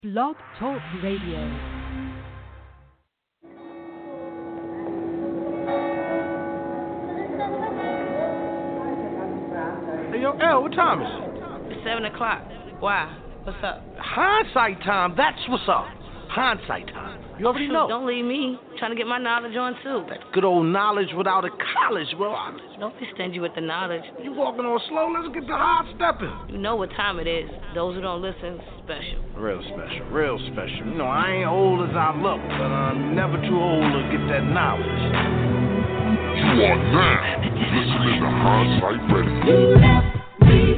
Blog Talk Radio. Hey, yo, L, what time is it? It's 7 o'clock. Why? What's up? Hindsight time. That's what's up. Hindsight time. You already know. Don't leave me. Trying to get my knowledge on, too. That good old knowledge without a college, bro. Don't be stingy with the knowledge. You walking on slow. Let's get to hard stepping. You know what time it is. Those who don't listen, special. Real special. Real special. You know, I ain't old as I look, but I'm never too old to get that knowledge. You are now listening to Hindsight Radio.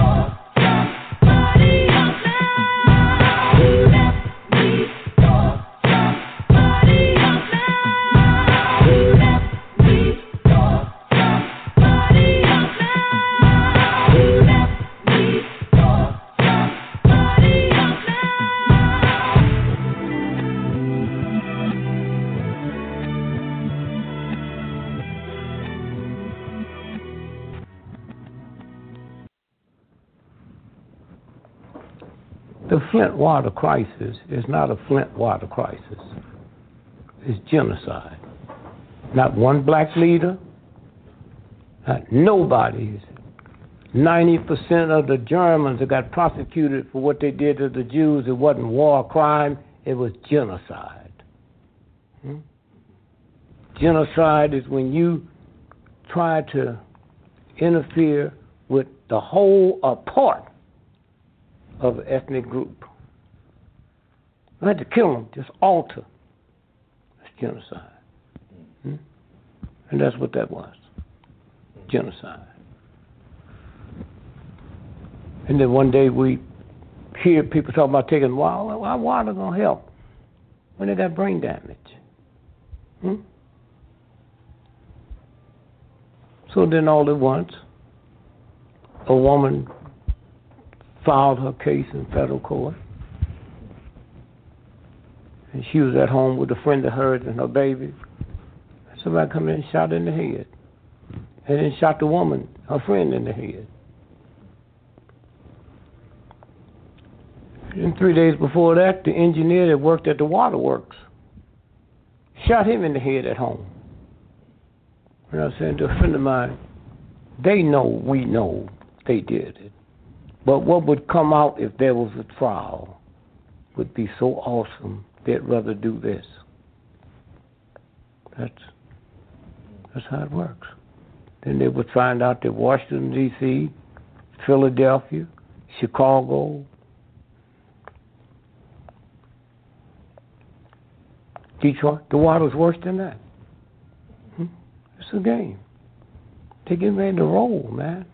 The Flint water crisis is not a Flint water crisis. It's genocide. Not one black leader, not nobody. 90% of the Germans that got prosecuted for what they did to the Jews, it wasn't war crime, it was genocide. Genocide is when you try to interfere with the whole or part of an ethnic group. You had to kill them, just alter. That's genocide. And that's what that was. Genocide. And then one day we hear people talk about taking water. Why water gonna help when they got brain damage? So then all at once, a woman filed her case in federal court. And she was at home with a friend of hers and her baby. And somebody come in and shot her in the head. And then shot the woman, her friend, in the head. And 3 days before that, the engineer that worked at the waterworks shot him in the head at home. And I was saying to a friend of mine, they know, we know they did it. But what would come out if there was a trial would be so awesome, they'd rather do this. That's how it works. Then they would find out that Washington, D.C., Philadelphia, Chicago, Detroit, the water's worse than that. It's a game. They're getting ready to roll, man.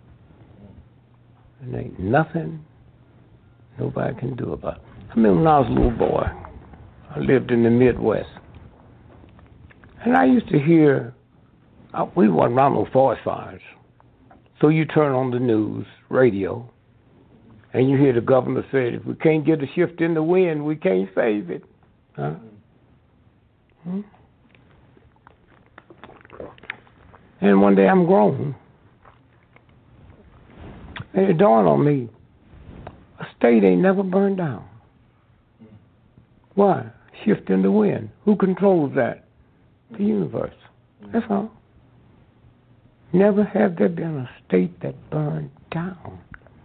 And there ain't nothing nobody can do about it. I remember when I was a little boy, I lived in the Midwest. And I used to hear, we wasn't around no forest fires. So you turn on the news, radio, and you hear the governor say, if we can't get a shift in the wind, we can't save it. Huh? And one day I'm grown. And it dawned on me, a state ain't never burned down. Why? Shift in the wind. Who controls that? The universe. That's all. Never have there been a state that burned down.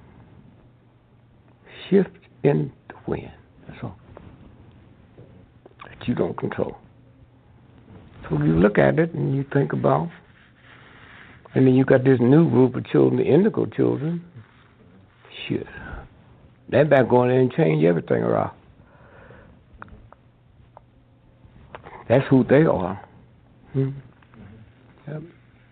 Shift in the wind. That's all. That you don't control. So you look at it and you think about, and then you got this new group of children, the indigo children. Shit. They're back going in and change everything around. That's who they are. Yep.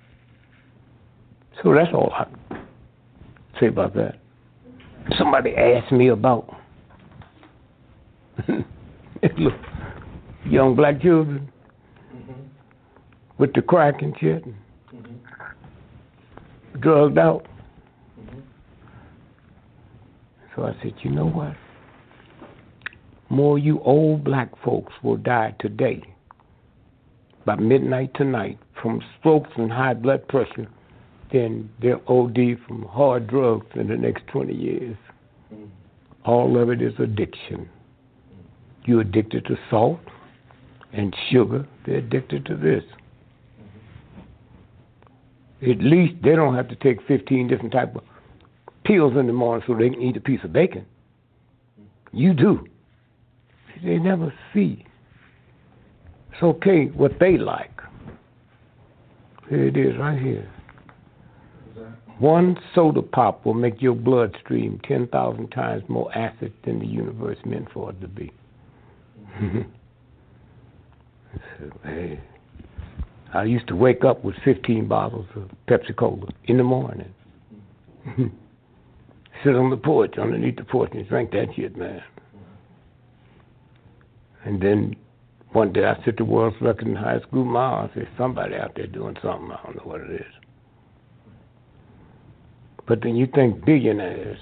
So that's all I say about that. Somebody asked me about look, young black children with the crack and shit, drugged out. So I said, you know what? More you old black folks will die today by midnight tonight from strokes and high blood pressure than they'll OD from hard drugs in the next 20 years. All of it is addiction. You're addicted to salt and sugar. They're addicted to this. At least they don't have to take 15 different type of pills in the morning so they can eat a piece of bacon. You do. They never see. It's okay what they like. Here it is right here. One soda pop will make your bloodstream 10,000 times more acid than the universe meant for it to be. Hey, I used to wake up with 15 bottles of Pepsi-Cola in the morning. Sit on the porch, underneath the porch, and drink that shit, man. And then one day I set the world's record in high school mile. I said, somebody out there doing something. I don't know what it is. But then you think billionaires.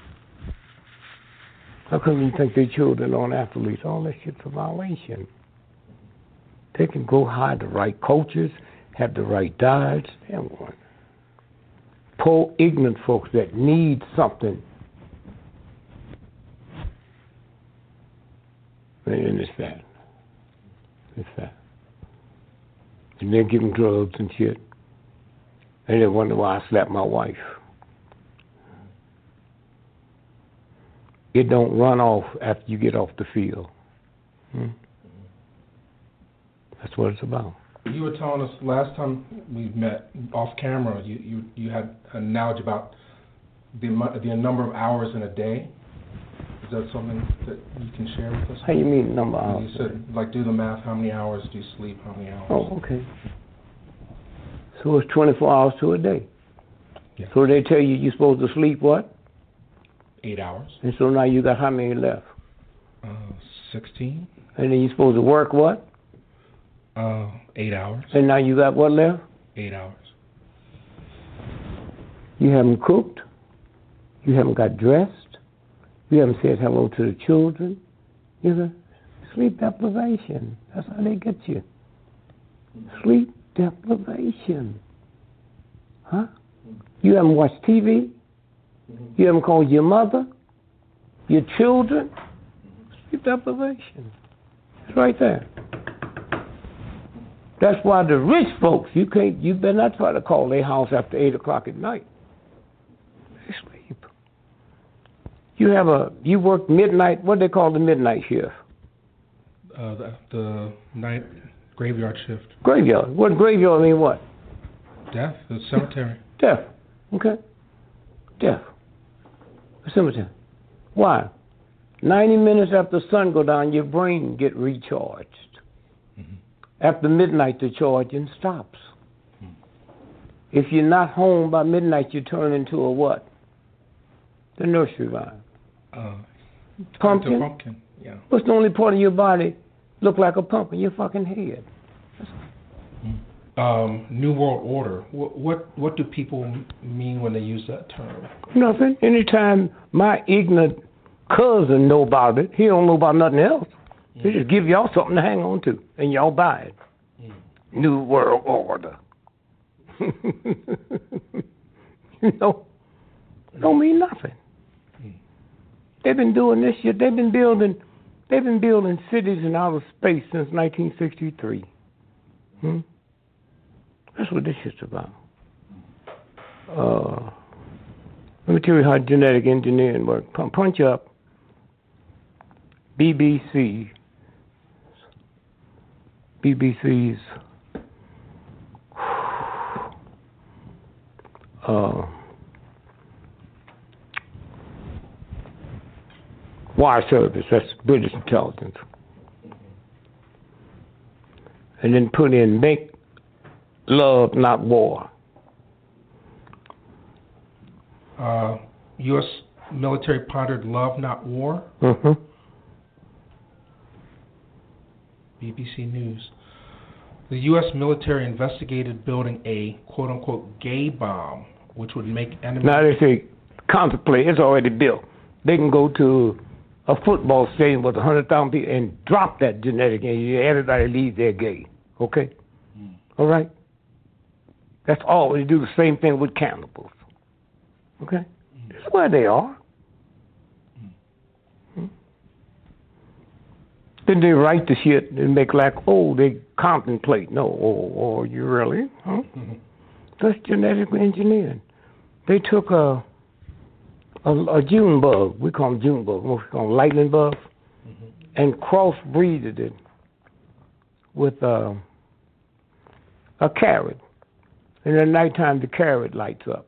How come you think their children aren't athletes? All that shit's a violation. They can go hire the right coaches, have the right diets. They want poor, ignorant folks that need something. And it's that. It's that. And they give them drugs and shit. And they wonder why I slapped my wife. It don't run off after you get off the field. That's what it's about. You were telling us last time we met off camera, you had an analogy about the number of hours in a day. Is that something that you can share with us? How you mean number of hours? You said, like, do the math. How many hours do you sleep? How many hours? Oh, okay. So it's 24 hours to a day. Yeah. So they tell you you're supposed to sleep what? 8 hours. And so now you got how many left? 16. And then you're supposed to work what? 8 hours. And now you got what left? 8 hours. You haven't cooked. You haven't got dressed. You haven't said hello to the children. You got sleep deprivation. That's how they get you. Sleep deprivation. Huh? You haven't watched TV. You haven't called your mother, your children. Sleep deprivation. It's right there. That's why the rich folks, you better not try to call their house after 8 o'clock at night. They sleep. You work midnight, what do they call the midnight shift? The night graveyard shift. Graveyard. What graveyard mean what? Death, the cemetery. Death. Okay. Death. The cemetery. Why? 90 minutes after the sun go down, your brain get recharged. After midnight, the charging stops. If you're not home by midnight, you turn into a what? The nursery rhyme. Pumpkin? Pumpkin, yeah. What's the only part of your body look like a pumpkin? Your fucking head. New World Order. What do people mean when they use that term? Nothing. Anytime my ignorant cousin know about it, he don't know about nothing else. They just give y'all something to hang on to, and y'all buy it. New World Order. Don't mean nothing. They've been doing this shit. They've been building cities in outer space since 1963. That's what this shit's about. Let me tell you how genetic engineering works. Punch up BBC's wire service, that's British intelligence. And then put in make love, not war. U.S. military pondered love, not war. BBC News. The U.S. military investigated building a quote-unquote gay bomb, which would make enemies... Now they say, contemplate, it's already built. They can go to a football stadium with 100,000 people and drop that genetic engineering. Everybody leaves there gay. Okay? All right? That's all. They do the same thing with cannibals. Okay? That's where they are. Then they write the shit and make like, oh, they contemplate. No, oh, you really? Huh? Mm-hmm. That's genetically engineered. They took a June bug, we call them June bug, we call them lightning bugs, and crossbreeded it with a carrot. And at nighttime, the carrot lights up.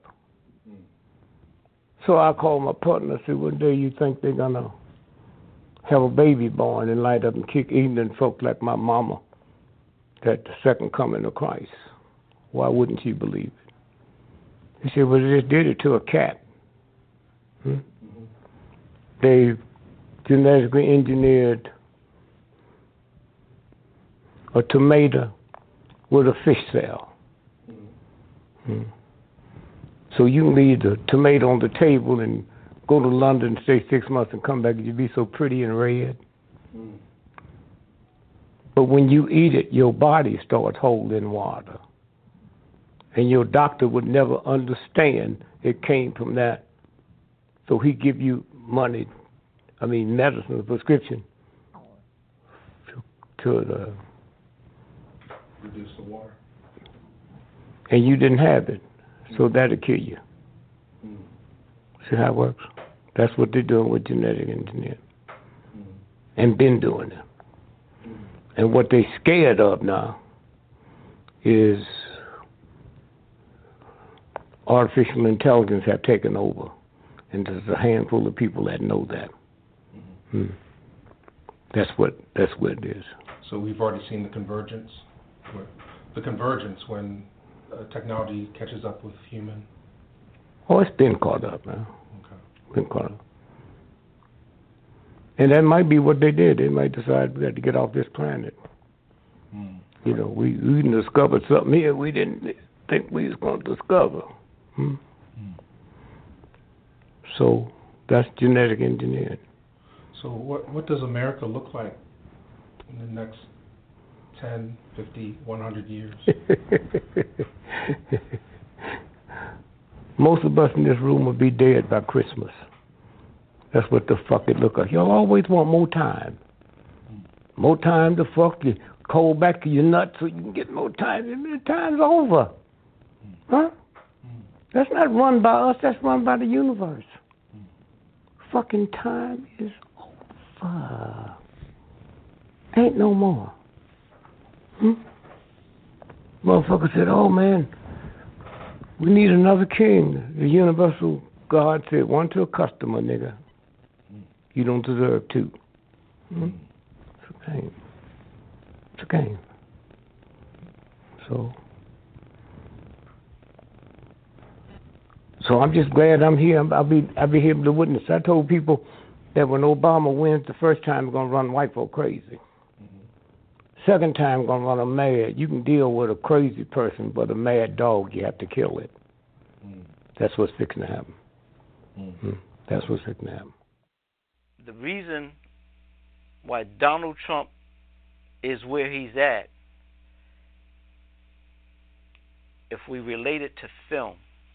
So I called my partner and said, what day you think they're going to have a baby born and light up and kick evening folk like my mama that the second coming of Christ? Why wouldn't you believe it? He said, well, they just did it to a cat. They genetically engineered a tomato with a fish cell. So you can leave the tomato on the table and go to London, stay 6 months, and come back, and you'd be so pretty and red. But when you eat it, your body starts holding water. And your doctor would never understand it came from that. So he give you money, medicine, a prescription to reduce the water. And you didn't have it, so that'll kill you. See how it works? That's what they're doing with genetic engineering, and been doing it. And what they're scared of now is artificial intelligence have taken over, and there's a handful of people that know that. That's what it is. So we've already seen the convergence. When technology catches up with human. Oh, it's been caught up now. Okay. Been caught up. And that might be what they did. They might decide we had to get off this planet. You know, we discovered something here we didn't think we was going to discover. So that's genetic engineering. So what does America look like in the next 10, 50, 100 years? Most of us in this room will be dead by Christmas. That's what the fuck it look like. Y'all always want more time. More time to fuck you. Cold back to your nuts so you can get more time. The time's over. Huh? That's not run by us, that's run by the universe. Fucking time is over. Ain't no more. Motherfucker said, oh man, we need another king. The universal God said, one to a customer, nigga. You don't deserve two. It's a game. It's a game. So I'm just glad I'm here. I'll be here to witness. I told people that when Obama wins the first time, we're gonna run white folk crazy. Second time, gonna run them mad. You can deal with a crazy person, but a mad dog, you have to kill it. That's what's fixing to happen. That's what's fixing to happen. The reason why Donald Trump is where he's at, if we relate it to film,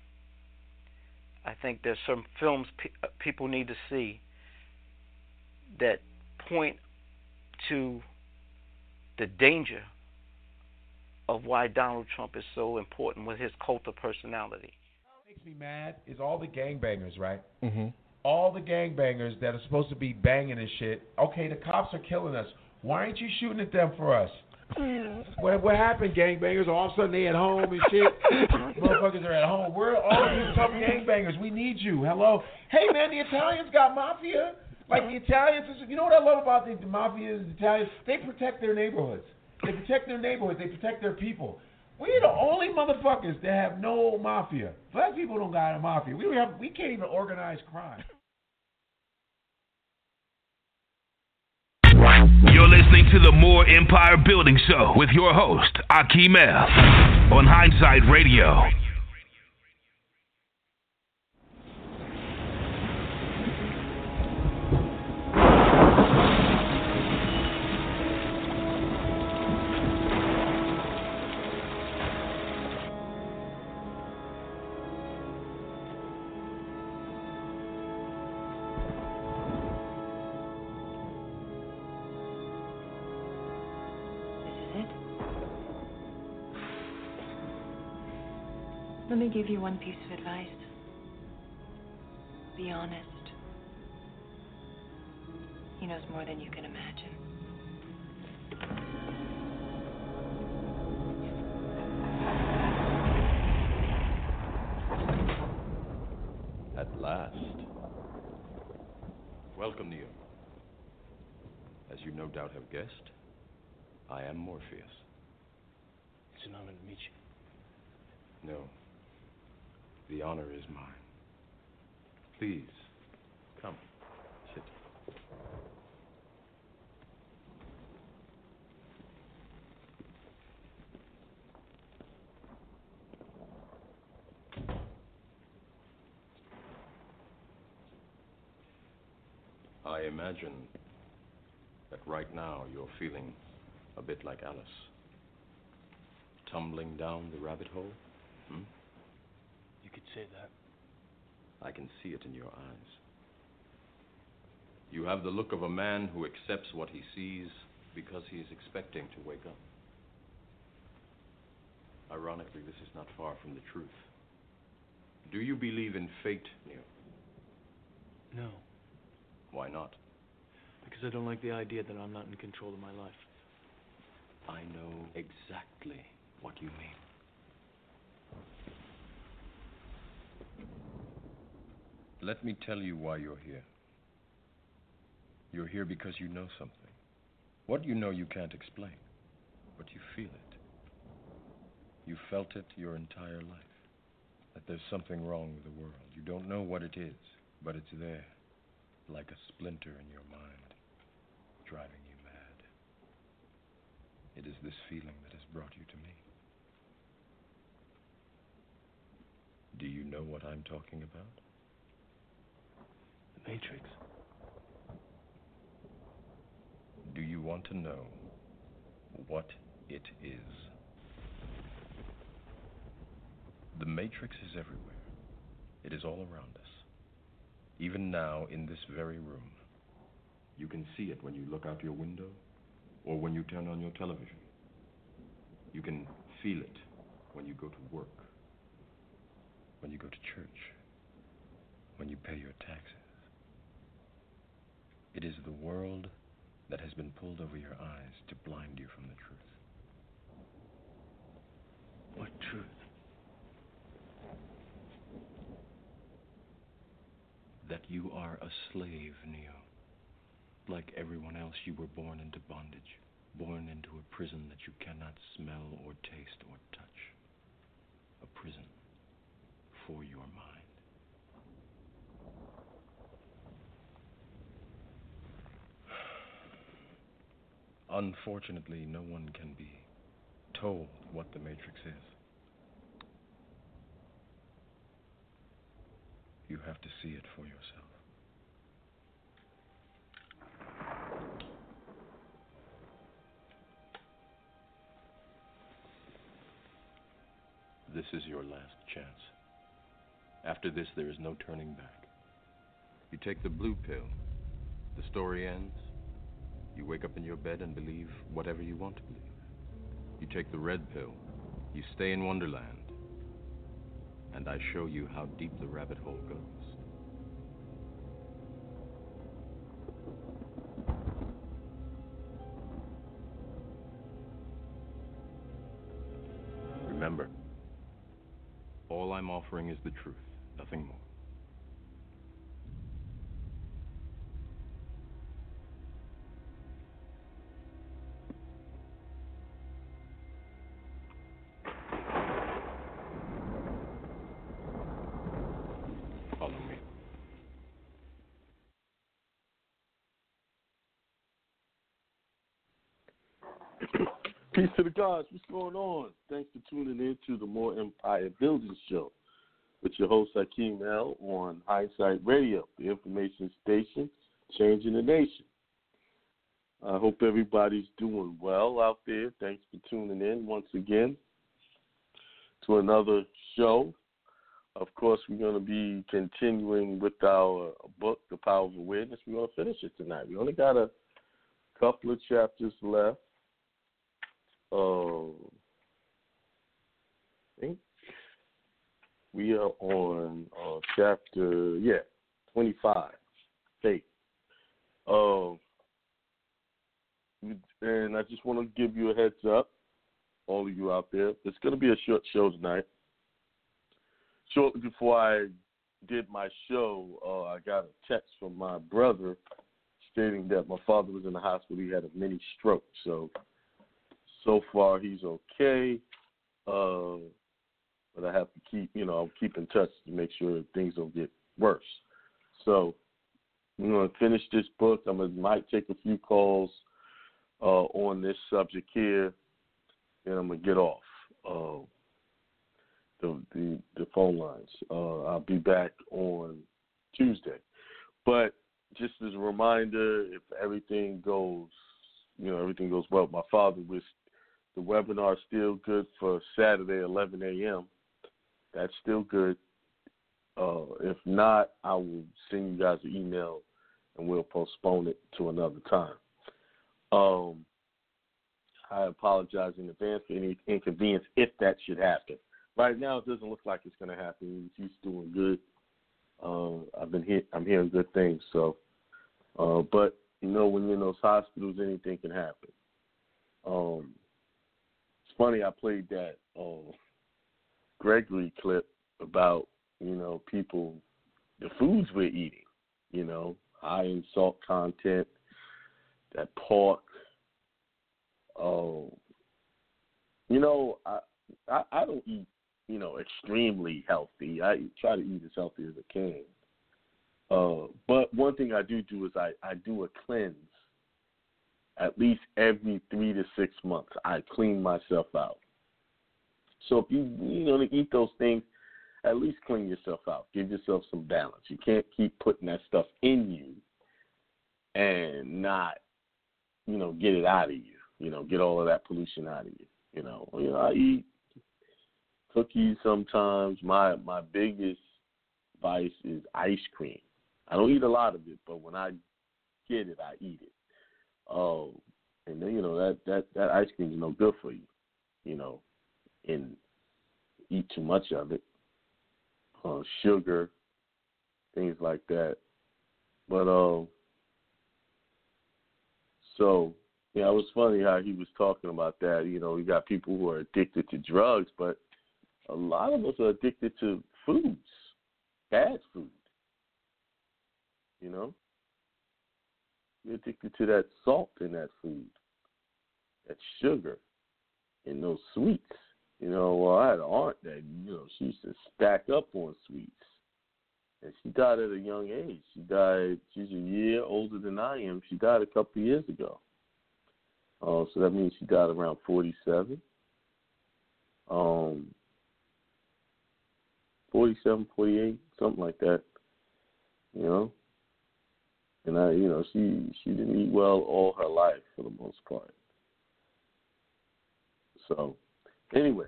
I think there's some films people need to see that point to the danger of why Donald Trump is so important with his cult of personality. What makes me mad is all the gangbangers, right? All the gangbangers that are supposed to be banging and shit. Okay, the cops are killing us. Why aren't you shooting at them for us? What happened, gangbangers? All of a sudden they at home and shit. Motherfuckers are at home. We're all you tough gangbangers. We need you. Hello. Hey man, the Italians got mafia. Like the Italians, you know what I love about the mafia is the Italians? They protect their neighborhoods. They protect their neighborhoods. They protect their people. We're the only motherfuckers that have no mafia. Black people don't got a mafia. We can't even organize crime. You're listening to the More Empire Building Show with your host, Akeem F. on Hindsight Radio. Let me give you one piece of advice. Be honest. He knows more than you can imagine. At last. Welcome, Neo. As you no doubt have guessed, I am Morpheus. It's an honor to meet you. No. The honor is mine. Please, come, sit. I imagine that right now you're feeling a bit like Alice. Tumbling down the rabbit hole? You could say that. I can see it in your eyes. You have the look of a man who accepts what he sees because he is expecting to wake up. Ironically, this is not far from the truth. Do you believe in fate, Neo? No, Why not? because I don't like the idea that I'm not in control of my life. I know exactly what you mean. Let me tell you why you're here. You're here because you know something. What you know you can't explain, but you feel it. You felt it your entire life, that there's something wrong with the world. You don't know what it is, but it's there, like a splinter in your mind, driving you mad. It is this feeling that has brought you to me. Do you know what I'm talking about? The Matrix. Do you want to know what it is? The Matrix is everywhere. It is all around us. Even now, in this very room. You can see it when you look out your window or when you turn on your television. You can feel it when you go to work, when you go to church, when you pay your taxes. It is the world that has been pulled over your eyes to blind you from the truth. What truth? That you are a slave, Neo. Like everyone else, you were born into bondage, born into a prison that you cannot smell or taste or touch. A prison for your mind. Unfortunately, no one can be told what the Matrix is. You have to see it for yourself. This is your last chance. After this, there is no turning back. You take the blue pill. The story ends. You wake up in your bed and believe whatever you want to believe. You take the red pill. You stay in Wonderland. And I show you how deep the rabbit hole goes. Remember, all I'm offering is the truth, nothing more. Follow me. Peace to the gods. What's going on? Thanks for tuning in to the More Empire Building Show with your host, Hakeem L. on Hindsight Radio, the information station changing the nation. I hope everybody's doing well out there. Thanks for tuning in once again to another show. Of course, we're going to be continuing with our book, The Power of Awareness. We're going to finish it tonight. We only got a couple of chapters left. I think We are on chapter 25, faith. And I just want to give you a heads up, all of you out there. It's going to be a short show tonight. Shortly before I did my show, I got a text from my brother stating that my father was in the hospital. He had a mini stroke. So far he's okay. But I have to I'll keep in touch to make sure things don't get worse. So I'm going to finish this book. Might take a few calls on this subject here, and I'm going to get off the phone lines. I'll be back on Tuesday. But just as a reminder, if everything goes well, my father was, the webinar is still good for Saturday, 11 a.m. That's still good. If not, I will send you guys an email and we'll postpone it to another time. I apologize in advance for any inconvenience if that should happen. Right now, it doesn't look like it's going to happen. He's doing good. I'm hearing good things. So, but when you're in those hospitals, anything can happen. It's funny. I played that Gregory clip about people, the foods we're eating. High in salt content, that pork. I don't eat, extremely healthy. I try to eat as healthy as I can. But one thing I do is I do a cleanse at least every 3 to 6 months. I clean myself out. So if you eat those things, at least clean yourself out. Give yourself some balance. You can't keep putting that stuff in you and not, get it out of you. Get all of that pollution out of you. I eat cookies sometimes. My biggest vice is ice cream. I don't eat a lot of it, but when I get it, I eat it. And then that ice cream is no good for you. And eat too much of it. Sugar, things like that. But it was funny how he was talking about that. You got people who are addicted to drugs, but a lot of us are addicted to foods, bad food. You're addicted to that salt in that food, that sugar, and those sweets. I had an aunt that, she used to stack up on sweets. And she died at a young age. She's a year older than I am. She died a couple of years ago. So that means she died around 47. 47, 48, something like that. And she didn't eat well all her life for the most part. So, anyway,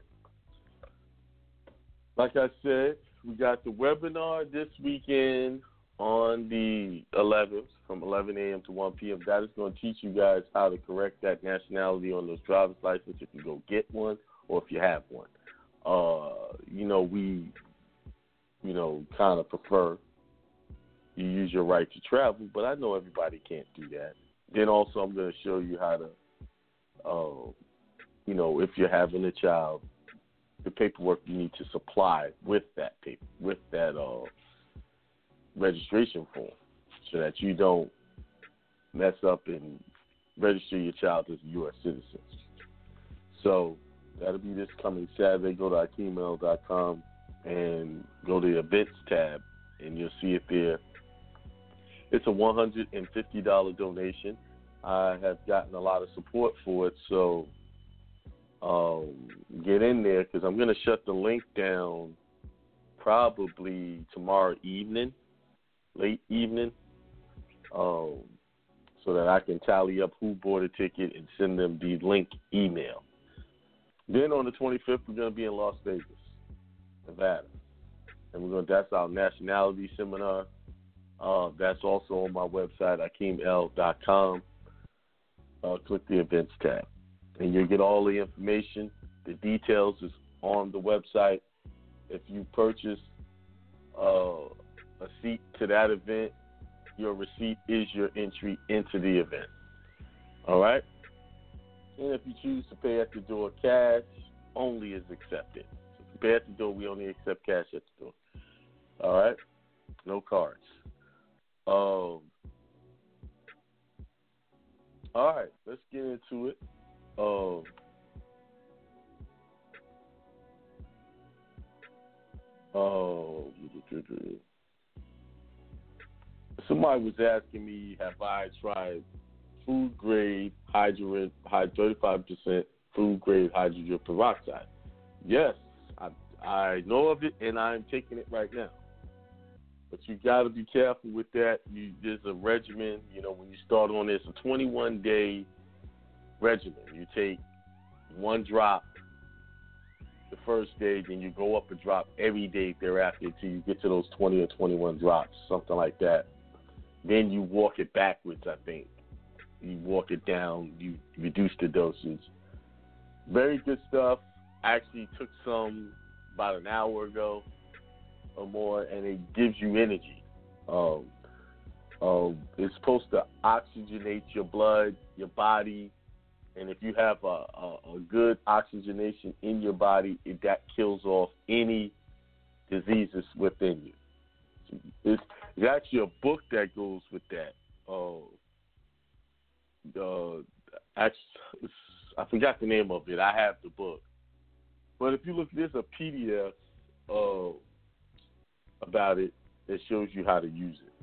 like I said, we got the webinar this weekend on the 11th from 11 a.m. to 1 p.m. That is going to teach you guys how to correct that nationality on those driver's licenses if you go get one or if you have one. We kind of prefer you use your right to travel, but I know everybody can't do that. Then also I'm going to show you how to, if you're having a child, the paperwork you need to supply with that registration form so that you don't mess up and register your child as a U.S. citizen. So that'll be this coming Saturday. Go to AkeemL.com and go to the events tab, and you'll see it there. It's a $150 donation. I have gotten a lot of support for it, so get in there because I'm going to shut the link down probably tomorrow evening, late evening, so that I can tally up who bought a ticket and send them the link email. Then on the 25th, we're going to be in Las Vegas, Nevada, and that's our nationality seminar. That's also on my website, AkeemL.com. Click the events tab, and you'll get all the information. The details is on the website, if you purchase a seat to that event, your receipt is your entry into the event. All right? And if you choose to pay at the door, cash only is accepted. So if you pay at the door, we only accept cash at the door. All right? No cards. All right, let's get into it. Somebody was asking me, have I tried food grade 35% food grade hydrogen peroxide? Yes, I know of it, and I'm taking it right now. But you got to be careful with that. There's a regimen. When you start on this, a 21-day regimen. You take one drop the first day, then you go up a drop every day thereafter until you get to those 20 or 21 drops, something like that. Then you walk it backwards, I think. You walk it down. You reduce the dosage. Very good stuff. I actually took some about an hour ago or more, and it gives you energy. It's supposed to oxygenate your blood, your body, and if you have a good oxygenation in your body, that kills off any diseases within you. It's actually a book that goes with that. I forgot the name of it. I have the book. But if you look, there's a PDF about it that shows you how to use it.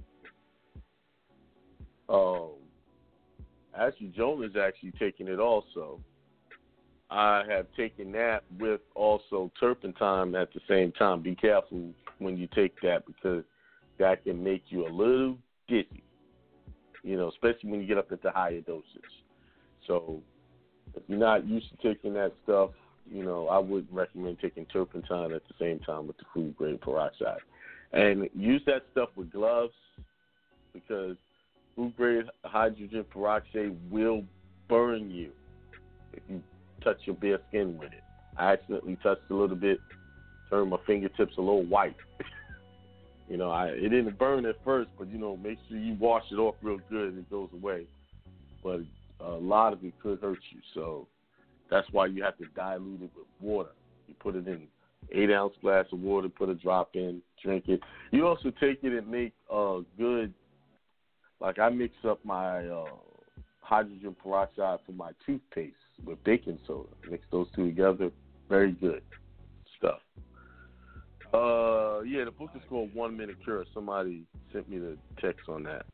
Actually, Joan is actually taking it also. I have taken that with also turpentine at the same time. Be careful when you take that because that can make you a little dizzy, especially when you get up at the higher dosage. So if you're not used to taking that stuff, I would recommend taking turpentine at the same time with the food grade peroxide. And use that stuff with gloves because food grade hydrogen peroxide will burn you if you touch your bare skin with it. I accidentally touched a little bit, turned my fingertips a little white. It didn't burn at first, but make sure you wash it off real good and it goes away. But a lot of it could hurt you, so that's why you have to dilute it with water. You put it in 8-ounce glass of water, put a drop in, drink it. You also take it and make good. Like I mix up my hydrogen peroxide for my toothpaste with baking soda. Mix those two together. Very good stuff. The book is called 1 Minute Cure. Somebody sent me the text on that.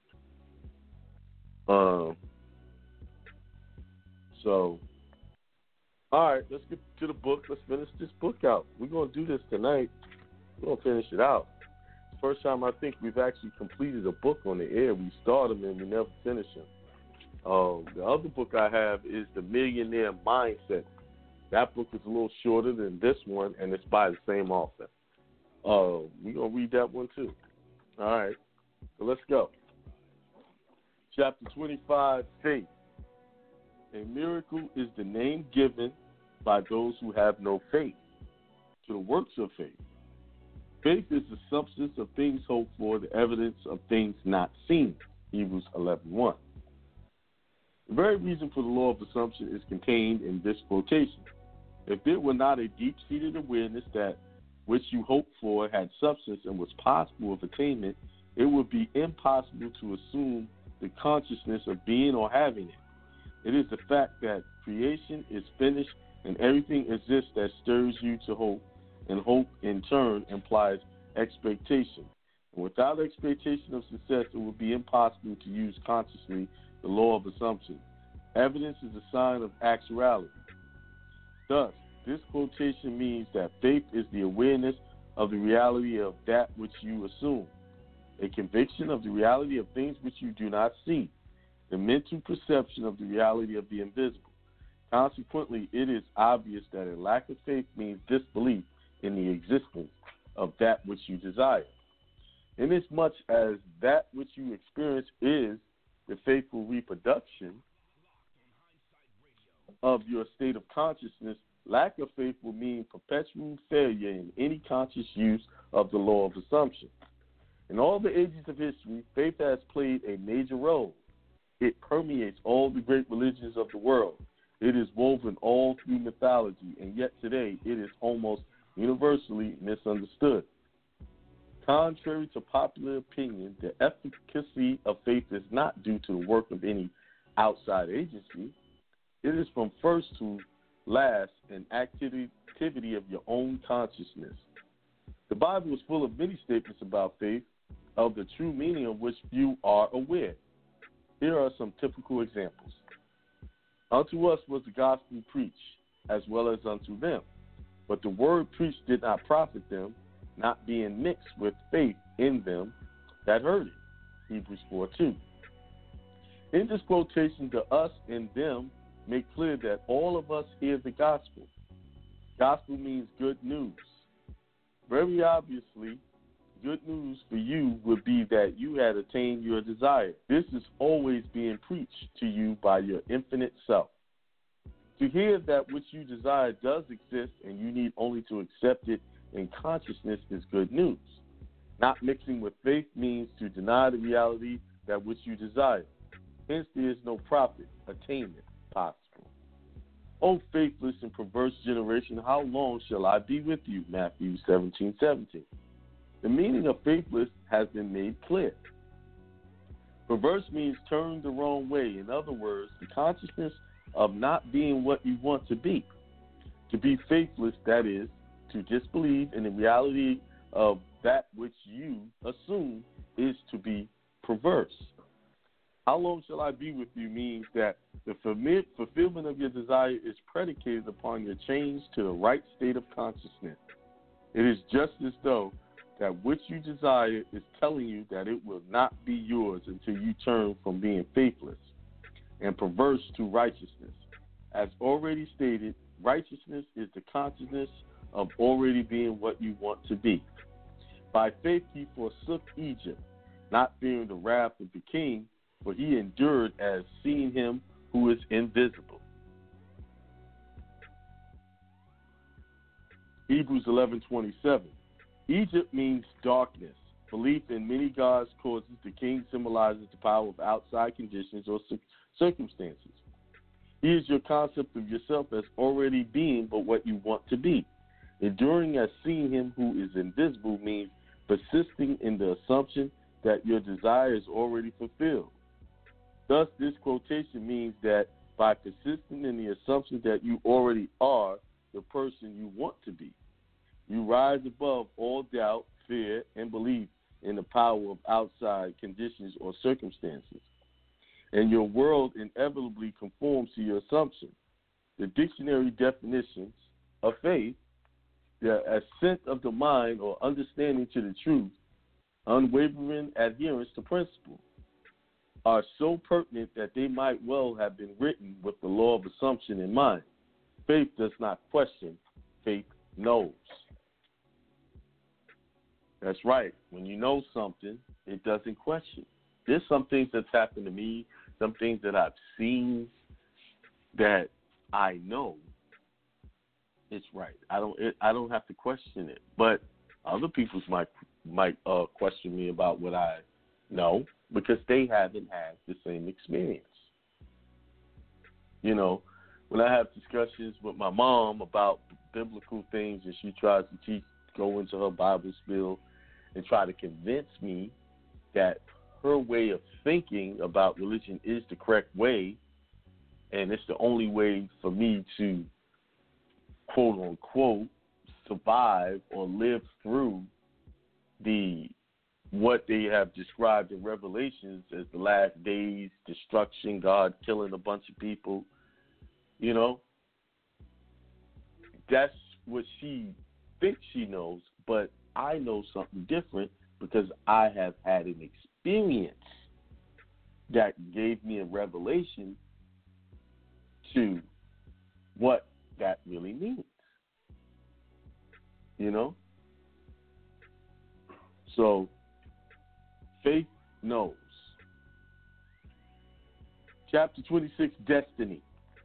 All right, let's get to the book. Let's finish this book out. We're going to do this tonight. We're going to finish it out. First time I think we've actually completed a book on the air. We start them and we never finish them. The other book I have is The Millionaire Mindset. That book is a little shorter than this one, and it's by the same author. We're going to read that one too. All right, so let's go. Chapter 25, Faith. A miracle is the name given by those who have no faith to the works of faith. Faith is the substance of things hoped for, the evidence of things not seen. Hebrews 11:1. The very reason for the law of assumption is contained in this quotation. If there were not a deep-seated awareness that which you hoped for had substance and was possible of attainment, it would be impossible to assume the consciousness of being or having it. It is the fact that creation is finished and everything exists that stirs you to hope, and hope in turn implies expectation. And without expectation of success, it would be impossible to use consciously the law of assumption. Evidence is a sign of actuality. Thus, this quotation means that faith is the awareness of the reality of that which you assume, a conviction of the reality of things which you do not see, the mental perception of the reality of the invisible. Consequently, it is obvious that a lack of faith means disbelief in the existence of that which you desire. Inasmuch as that which you experience is the faithful reproduction of your state of consciousness, Lack of faith will mean perpetual failure in any conscious use of the law of assumption. In all the ages of history, faith has played a major role. It permeates all the great religions of the world. It is woven all through mythology, and yet today it is almost universally misunderstood. Contrary to popular opinion, the efficacy of faith is not due to the work of any outside agency. It is from first to last an activity of your own consciousness. The Bible is full of many statements about faith, of the true meaning of which few are aware. Here are some typical examples. Unto us was the gospel preached, as well as unto them. But the word preached did not profit them, not being mixed with faith in them that heard it. Hebrews 4:2. In this quotation, the us and them make clear that all of us hear the gospel. Gospel means good news. Very obviously, good news for you would be that you had attained your desire. This is always being preached to you by your infinite self. To hear that which you desire does exist and you need only to accept it in consciousness is good news. Not mixing with faith means to deny the reality that which you desire. Hence, there is no profit, attainment possible. O faithless and perverse generation, how long shall I be with you? Matthew 17:17. The meaning of faithless has been made clear. Perverse means turned the wrong way. In other words, the consciousness of not being what you want to be. To be faithless, that is, to disbelieve in the reality of that which you assume is to be perverse. How long shall I be with you means that the fulfillment of your desire is predicated upon your change to the right state of consciousness. It is just as though that which you desire is telling you that it will not be yours until you turn from being faithless and perverse to righteousness. As already stated, righteousness is the consciousness of already being what you want to be. By faith he forsook Egypt, not fearing the wrath of the king, for he endured as seeing him who is invisible. Hebrews 11:27. Egypt means darkness. Belief in many gods causes the king symbolizes the power of outside conditions or circumstances. He is your concept of yourself as already being but what you want to be. Enduring as seeing him who is invisible means persisting in the assumption that your desire is already fulfilled. Thus, this quotation means that by persisting in the assumption that you already are the person you want to be, you rise above all doubt, fear, and belief in the power of outside conditions or circumstances. And your world inevitably conforms to your assumption. The dictionary definitions of faith, the assent of the mind or understanding to the truth, unwavering adherence to principle, are so pertinent that they might well have been written with the law of assumption in mind. Faith does not question, faith knows. That's right. When you know something, it doesn't question. There's some things that's happened to me, some things that I've seen that I know it's right. I don't have to question it. But other people might question me about what I know because they haven't had the same experience. You know, when I have discussions with my mom about biblical things and she tries to go into her Bible spiel and try to convince me that her way of thinking about religion is the correct way and it's the only way for me to, quote unquote, survive or live through what they have described in Revelations as the last days, destruction, God killing a bunch of people, you know. That's what she thinks she knows, but I know something different because I have had an experience that gave me a revelation to what that really means, you know? So, faith knows. Chapter 26, Destiny.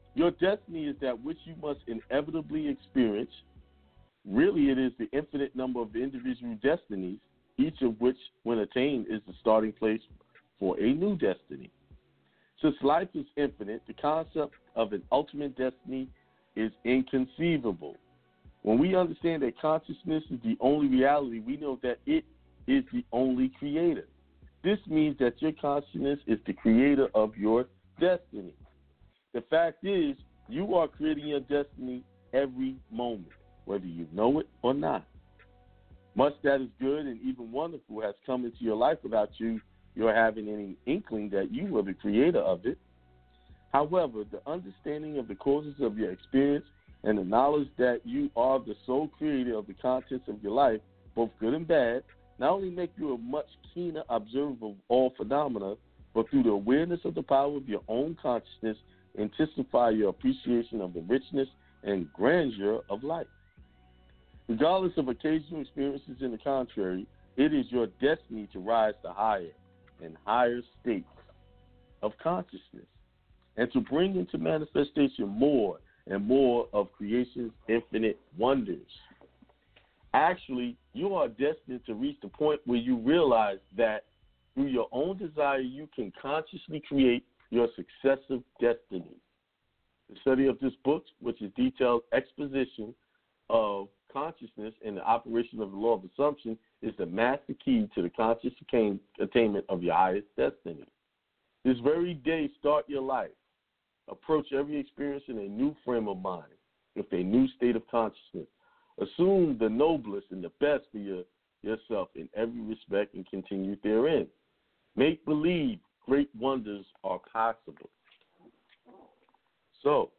Your destiny is that which you must inevitably experience. Really, it is the infinite number of individual destinies, each of which, when attained, is the starting place for a new destiny. Since life is infinite, the concept of an ultimate destiny is inconceivable. When we understand that consciousness is the only reality, we know that it is the only creator. This means that your consciousness is the creator of your destiny. The fact is, you are creating your destiny every moment, whether you know it or not. Much that is good and even wonderful has come into your life without you having any inkling that you were the creator of it. However, the understanding of the causes of your experience and the knowledge that you are the sole creator of the contents of your life, both good and bad, not only make you a much keener observer of all phenomena, but through the awareness of the power of your own consciousness, intensify your appreciation of the richness and grandeur of life. Regardless of occasional experiences in the contrary, it is your destiny to rise to higher and higher states of consciousness and to bring into manifestation more and more of creation's infinite wonders. Actually, you are destined to reach the point where you realize that through your own desire, you can consciously create your successive destinies. The study of this book, which is detailed exposition of consciousness and the operation of the law of assumption, is the master key to the conscious attainment of your highest destiny. This very day, start your life. Approach every experience in a new frame of mind, with a new state of consciousness. Assume the noblest and the best for yourself in every respect and continue therein. Make believe great wonders are possible. So,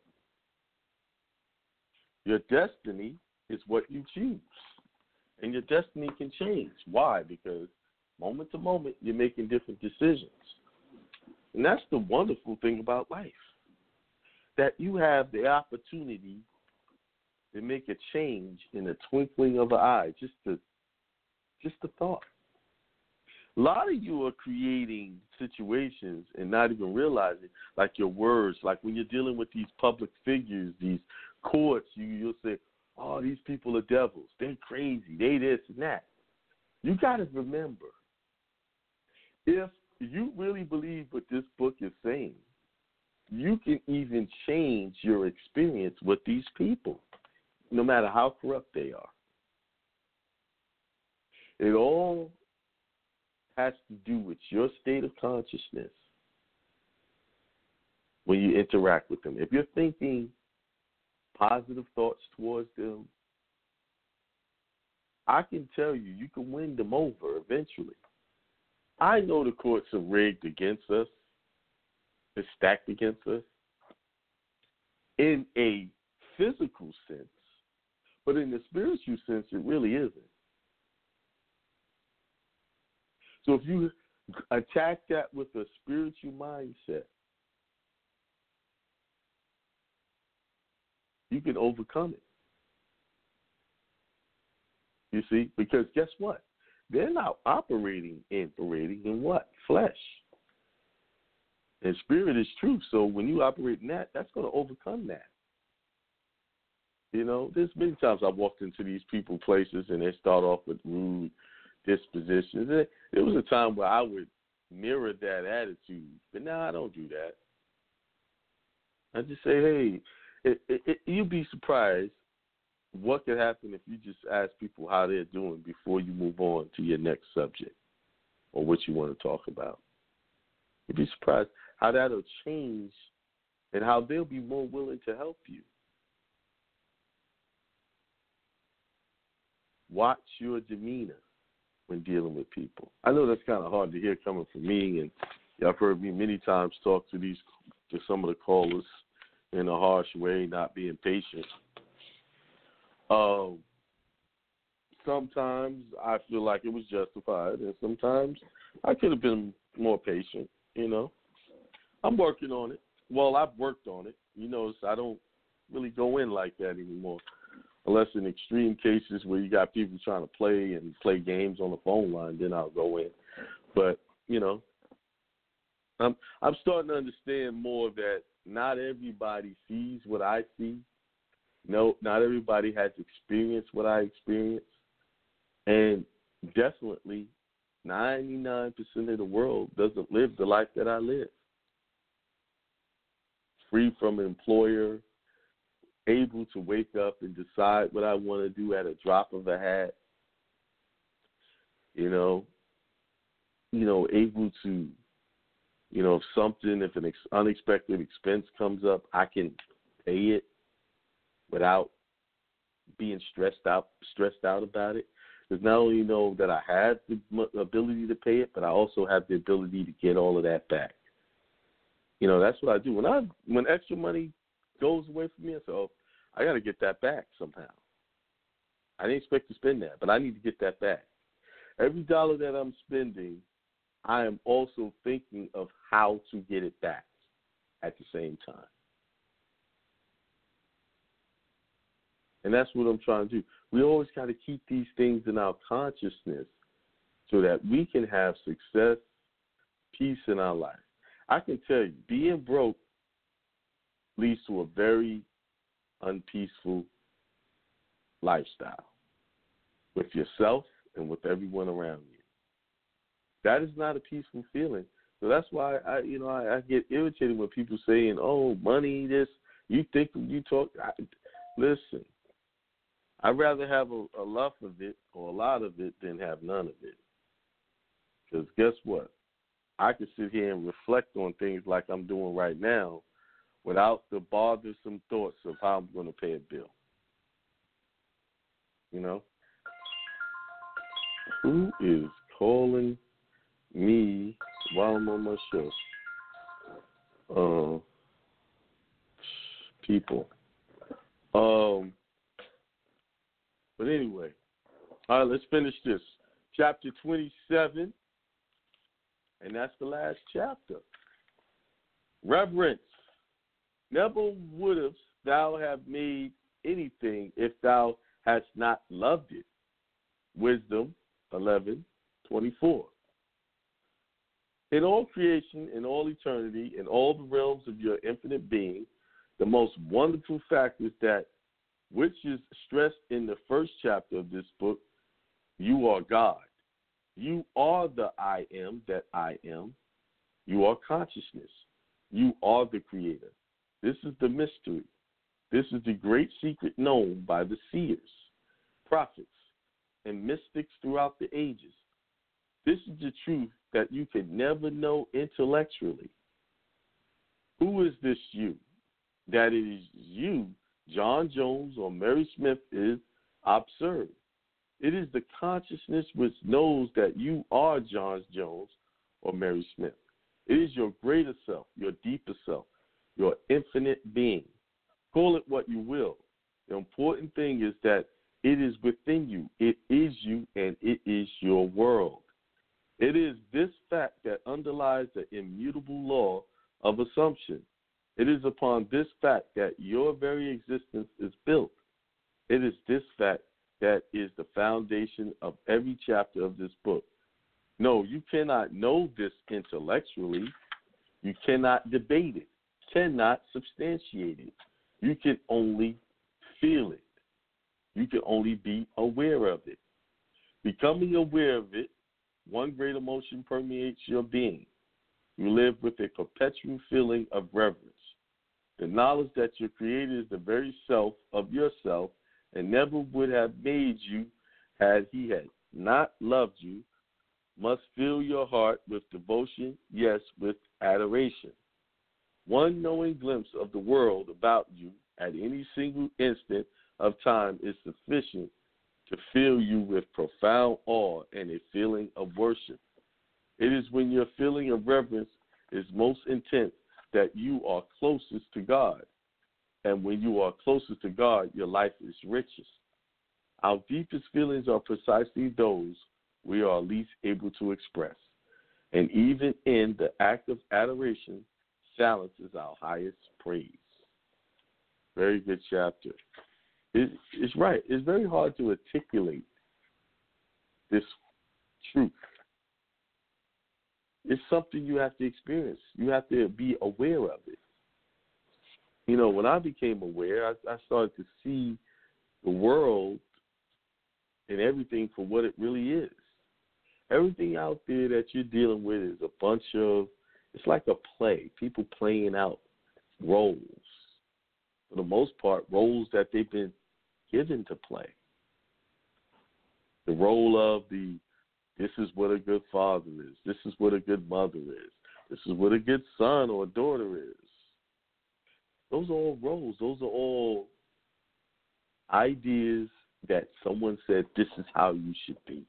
your destiny is what you choose. And your destiny can change. Why? Because moment to moment, you're making different decisions. And that's the wonderful thing about life, that you have the opportunity to make a change in the twinkling of an eye, just a thought. A lot of you are creating situations and not even realizing, like your words, like when you're dealing with these public figures, these courts, you'll say, oh, these people are devils. They're crazy. They this and that. You got to remember, if you really believe what this book is saying, you can even change your experience with these people, no matter how corrupt they are. It all has to do with your state of consciousness when you interact with them. If you're thinking positive thoughts towards them, I can tell you, you can win them over eventually. I know the courts are rigged against us. They're stacked against us in a physical sense, but in the spiritual sense, it really isn't. So if you attack that with a spiritual mindset, you can overcome it. You see? Because guess what? They're not operating in what? Flesh. And spirit is truth. So when you operate in that, that's going to overcome that. You know, there's many times I've walked into these people places and they start off with rude dispositions. There was a time where I would mirror that attitude, but now I don't do that. I just say, hey, you'd be surprised what could happen if you just ask people how they're doing before you move on to your next subject or what you want to talk about. You'd be surprised how that'll change and how they'll be more willing to help you. Watch your demeanor when dealing with people. I know that's kind of hard to hear coming from me, and y'all have heard me many times talk to some of the callers in a harsh way, not being patient. Sometimes I feel like it was justified, and sometimes I could have been more patient, you know. I'm working on it. Well, I've worked on it. You know, so I don't really go in like that anymore, unless in extreme cases where you got people trying to play games on the phone line, then I'll go in. But, you know, I'm starting to understand more that not everybody sees what I see. No, not everybody has experienced what I experienced. And definitely 99% of the world doesn't live the life that I live. Free from an employer, able to wake up and decide what I want to do at a drop of a hat. Able to, if an unexpected expense comes up, I can pay it without being stressed out about it. Because not only know that I have the ability to pay it, but I also have the ability to get all of that back. That's what I do. When extra money goes away from me, I say, I got to get that back somehow. I didn't expect to spend that, but I need to get that back. Every dollar that I'm spending, I am also thinking of how to get it back at the same time. And that's what I'm trying to do. We always got to keep these things in our consciousness so that we can have success, peace in our life. I can tell you, being broke leads to a very unpeaceful lifestyle with yourself and with everyone around you. That is not a peaceful feeling. So that's why I get irritated when people saying, "Oh, money, this." You think you talk. Listen, I'd rather have a lot of it or a lot of it than have none of it. Because guess what? I can sit here and reflect on things like I'm doing right now without the bothersome thoughts of how I'm going to pay a bill. Who is calling me while I'm on my show? People. But anyway, all right, let's finish this. Chapter 27, and that's the last chapter. Reverence. Never wouldst thou have made anything if thou hadst not loved it. Wisdom 11:24. In all creation, in all eternity, in all the realms of your infinite being, the most wonderful fact is that, which is stressed in the first chapter of this book, you are God. You are the I am that I am. You are consciousness. You are the creator. This is the mystery. This is the great secret known by the seers, prophets, and mystics throughout the ages. This is the truth that you could never know intellectually. Who is this you? That it is you, John Jones or Mary Smith, is absurd. It is the consciousness which knows that you are John Jones or Mary Smith. It is your greater self, your deeper self, your infinite being. Call it what you will. The important thing is that it is within you. It is you, and it is your world. It is this fact that underlies the immutable law of assumption. It is upon this fact that your very existence is built. It is this fact that is the foundation of every chapter of this book. No, you cannot know this intellectually. You cannot debate it, cannot substantiate it. You can only feel it. You can only be aware of it. Becoming aware of it, one great emotion permeates your being. You live with a perpetual feeling of reverence. The knowledge that your Creator is the very self of yourself and never would have made you had He had not loved you must fill your heart with devotion, yes, with adoration. One knowing glimpse of the world about you at any single instant of time is sufficient to fill you with profound awe and a feeling of worship. It is when your feeling of reverence is most intense that you are closest to God. And when you are closest to God, your life is richest. Our deepest feelings are precisely those we are least able to express. And even in the act of adoration, silence is our highest praise. Very good chapter. It's right. It's very hard to articulate this truth. It's something you have to experience. You have to be aware of it. when I became aware, I started to see the world and everything for what it really is. Everything out there that you're dealing with is a bunch of, it's like a play, people playing out roles. For the most part, roles that they've been given to play. The role of this is what a good father is. This is what a good mother is. This is what a good son or daughter is. Those are all roles. Those are all ideas that someone said this is how you should be.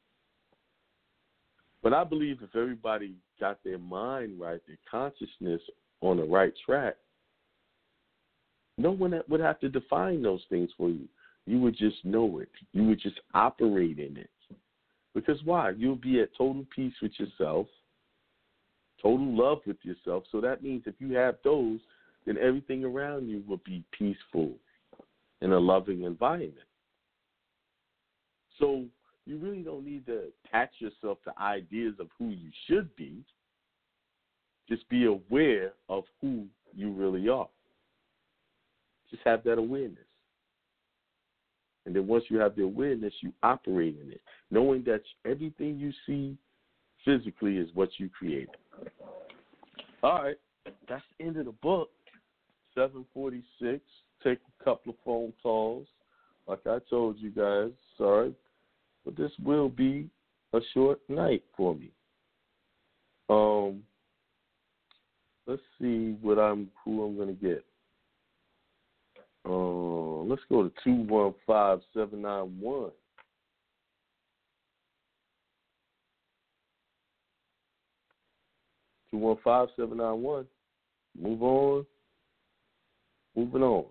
But I believe if everybody got their mind right, their consciousness on the right track, no one would have to define those things for you. You would just know it. You would just operate in it. Because why? You'll be at total peace with yourself, total love with yourself. So that means if you have those, then everything around you will be peaceful in a loving environment. So you really don't need to attach yourself to ideas of who you should be. Just be aware of who you really are. Just have that awareness. And then once you have the awareness, you operate in it, knowing that everything you see physically is what you created. All right, that's the end of the book. 7:46. Take a couple of phone calls. Like I told you guys, sorry, but this will be a short night for me. Let's see who I'm going to get. Let's go to 215-791. Move on. Moving on.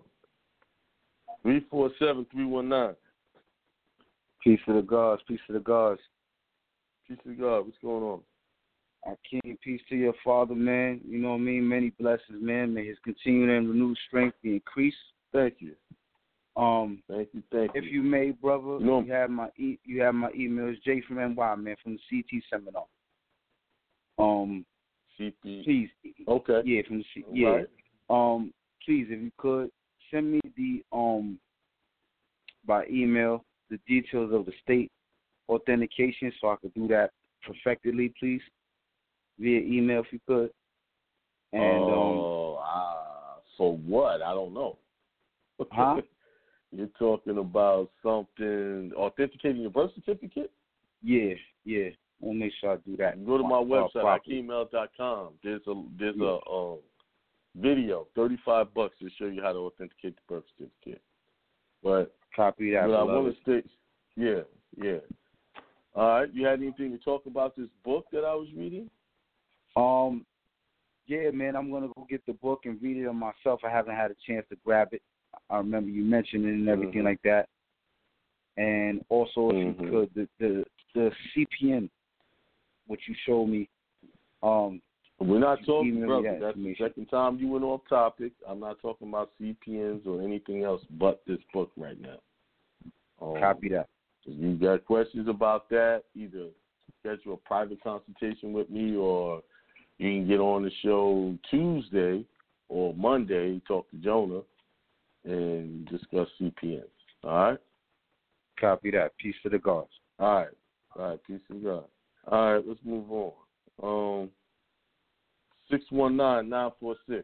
347-319. Peace to the gods. Peace to the gods. Peace to God. What's going on? King, peace to your father, man. You know what I mean? Many blessings, man. May his continued and renewed strength be increased. Thank you. Thank you. If you may, brother, you have my email. It's J from NY, man, from the CT seminar. CT. Please. Okay. Yeah, from the CT. Yeah. Right. Please, if you could send me the by email the details of the state authentication so I could do that perfectly, please, via email if you could. And for what? I don't know. Huh? You're talking about something authenticating your birth certificate? Yeah. We'll make sure I do that. Go to my website, akimel.com. There's a video, $35 to show you how to authenticate the birth certificate. But copy that. But I want to state, yeah. All right, you had anything to talk about this book that I was reading? Yeah, man, I'm gonna go get the book and read it on myself. I haven't had a chance to grab it. I remember you mentioned it and everything like that. And also, if you could, the CPN, which you showed me. We're not talking, brother. That's the second time you went off topic. I'm not talking about CPNs or anything else but this book right now. Copy that. If you got questions about that, either schedule a private consultation with me or you can get on the show Tuesday or Monday, talk to Jonah, and discuss CPNs. All right? Copy that. Peace to the gods. All right. Peace to God. All right, let's move on. 619-946.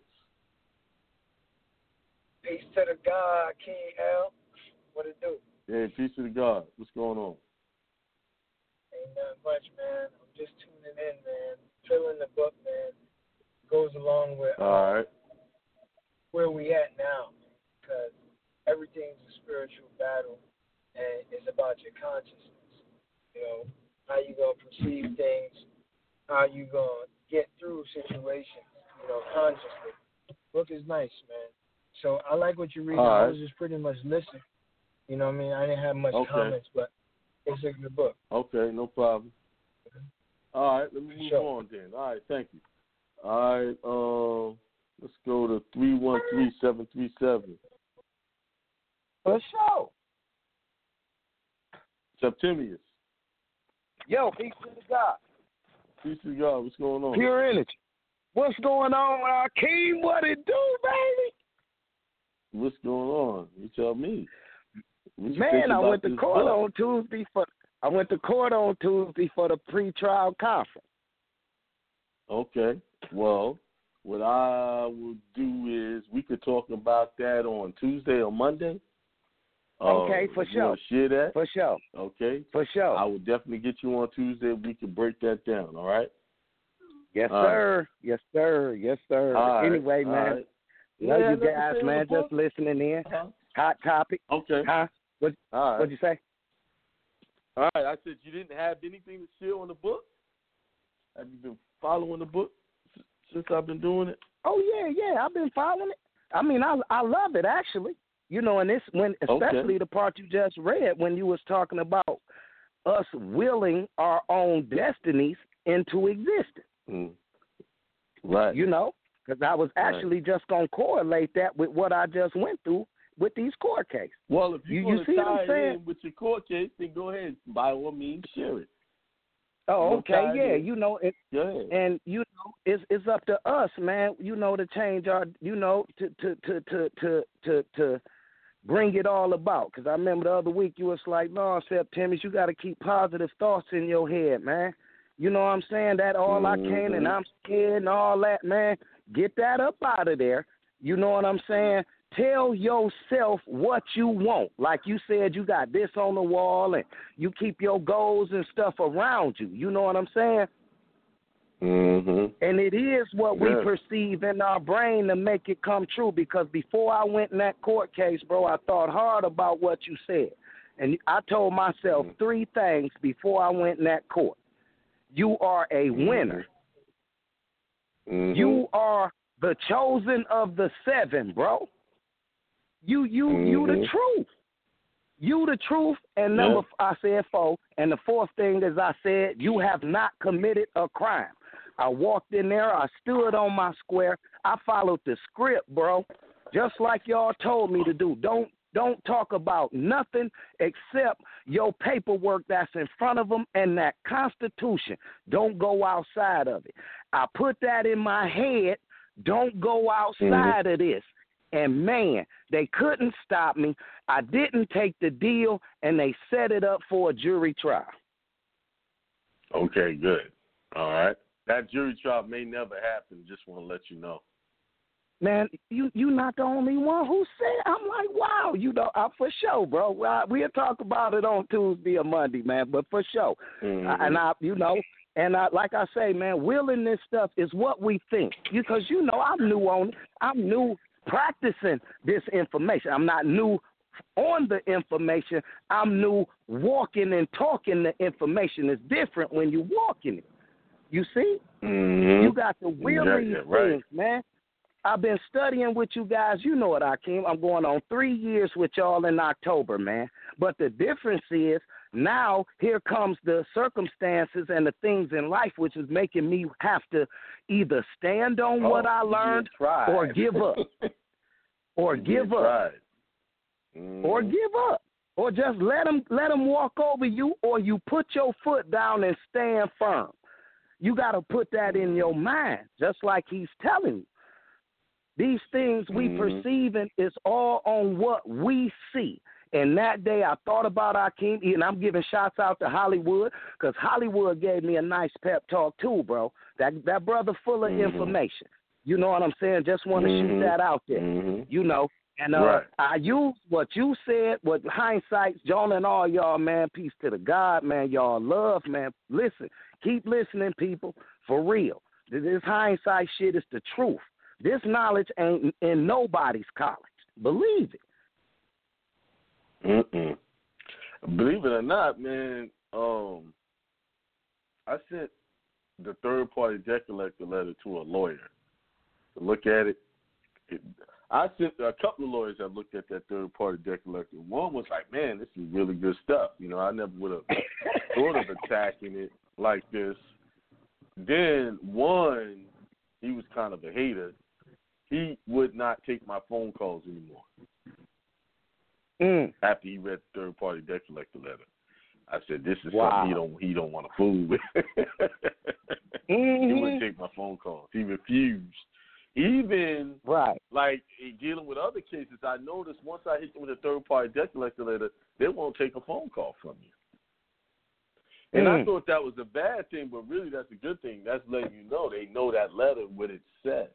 Peace to the God, King L. What it do? Hey, peace to the God. What's going on? Ain't nothing much, man. I'm just tuning in, man. Filling the book, man. Goes along with all right. Where we at now, because everything's a spiritual battle, and it's about your consciousness. You know, how you gonna perceive things, how you gonna get through situations, you know, consciously. Book is nice, man. So I like what you're reading. Right. I was just pretty much listening. You know what I mean? I didn't have much comments, but it's a good book. Okay, no problem. All right, let me move on then. All right, thank you. All right, let's go to 313-737. For sure. Septimius. Yo, peace to the God. Peace to God. What's going on? Pure energy. What's going on, Akeem? What it do, baby? What's going on? You tell me. Man, I went to court on Tuesday for the pre-trial conference. Okay. Well, what I will do is we could talk about that on Tuesday or Monday. Okay, for sure. Share that? For sure. Okay. For sure. I will definitely get you on Tuesday. We can break that down, all right? Yes, sir. Right. Yes, sir. Yes, sir. All anyway, right. man. Right. Love you guys, man. Just listening in. Hot topic. Okay. Huh? What'd you say? All right. I said you didn't have anything to share on the book? Have you been following the book since I've been doing it? Oh, yeah. I've been following it. I mean, I love it, actually. You know, and especially the part you just read when you was talking about us willing our own destinies into existence. Mm. Right. You know, because I was actually just going to correlate that with what I just went through with these court cases. Well, if you want to tie it in with your court case, then go ahead. By all means, share it. Oh, okay, yeah. You know, and you know, it's up to us, man. You know, to change our, you know, to bring it all about. Because I remember the other week you was like, no, September, you got to keep positive thoughts in your head, man. You know what I'm saying? That all I can and I'm scared and all that, man. Get that up out of there. You know what I'm saying? Tell yourself what you want. Like you said, you got this on the wall and you keep your goals and stuff around you. You know what I'm saying? Mm-hmm. And it is what we perceive in our brain to make it come true, because before I went in that court case, bro, I thought hard about what you said. And I told myself three things before I went in that court. You are a winner. Mm-hmm. You are the chosen of the seven, bro. You the truth. You the truth. And I said 4. And the fourth thing is I said, you have not committed a crime. I walked in there. I stood on my square. I followed the script, bro, just like y'all told me to do. Don't talk about nothing except your paperwork that's in front of them and that Constitution. Don't go outside of it. I put that in my head. Don't go outside of this. And, man, they couldn't stop me. I didn't take the deal, and they set it up for a jury trial. Okay, good. All right. That jury trial may never happen. Just want to let you know. Man, you not the only one who said. I'm like, wow, you know, for sure, bro. We'll talk about it on Tuesday or Monday, man, but for sure. Like I say, man, willing this stuff is what we think. Because, you know, I'm new practicing this information. I'm not new on the information. I'm new walking and talking the information. It's different when you walking it. You see? Mm-hmm. You got to will these things, man. I've been studying with you guys. You know it, Akeem. I'm going on 3 years with y'all in October, man. But the difference is now here comes the circumstances and the things in life which is making me have to either stand on what I learned or give up. Or give up. Or give up. Or just let them walk over you, or you put your foot down and stand firm. You got to put that in your mind, just like he's telling you. These things we perceiving is all on what we see. And that day I thought about Akeem, and I'm giving shots out to Hollywood, because Hollywood gave me a nice pep talk too, bro. That brother full of information. You know what I'm saying? Just want to shoot that out there. You know. And I use what you said, what hindsight, Jonah and all y'all, man, peace to the God, man, y'all love, man. Listen, keep listening, people, for real. This hindsight shit is the truth. This knowledge ain't in nobody's college. Believe it. Believe it or not, man, I sent the third-party debt collector letter to a lawyer to look at it. I sent a couple of lawyers that looked at that third-party debt collector. One was like, man, this is really good stuff. You know, I never would have thought of attacking it like this. Then one, he was kind of a hater. He would not take my phone calls anymore after he read the third-party debt collector letter. I said, this is something he don't want to fool with. He wouldn't take my phone calls. He refused. Even right, like dealing with other cases, I noticed once I hit them with a third-party debt collector letter, they won't take a phone call from you. And I thought that was a bad thing, but really that's a good thing. That's letting you know they know that letter, what it says.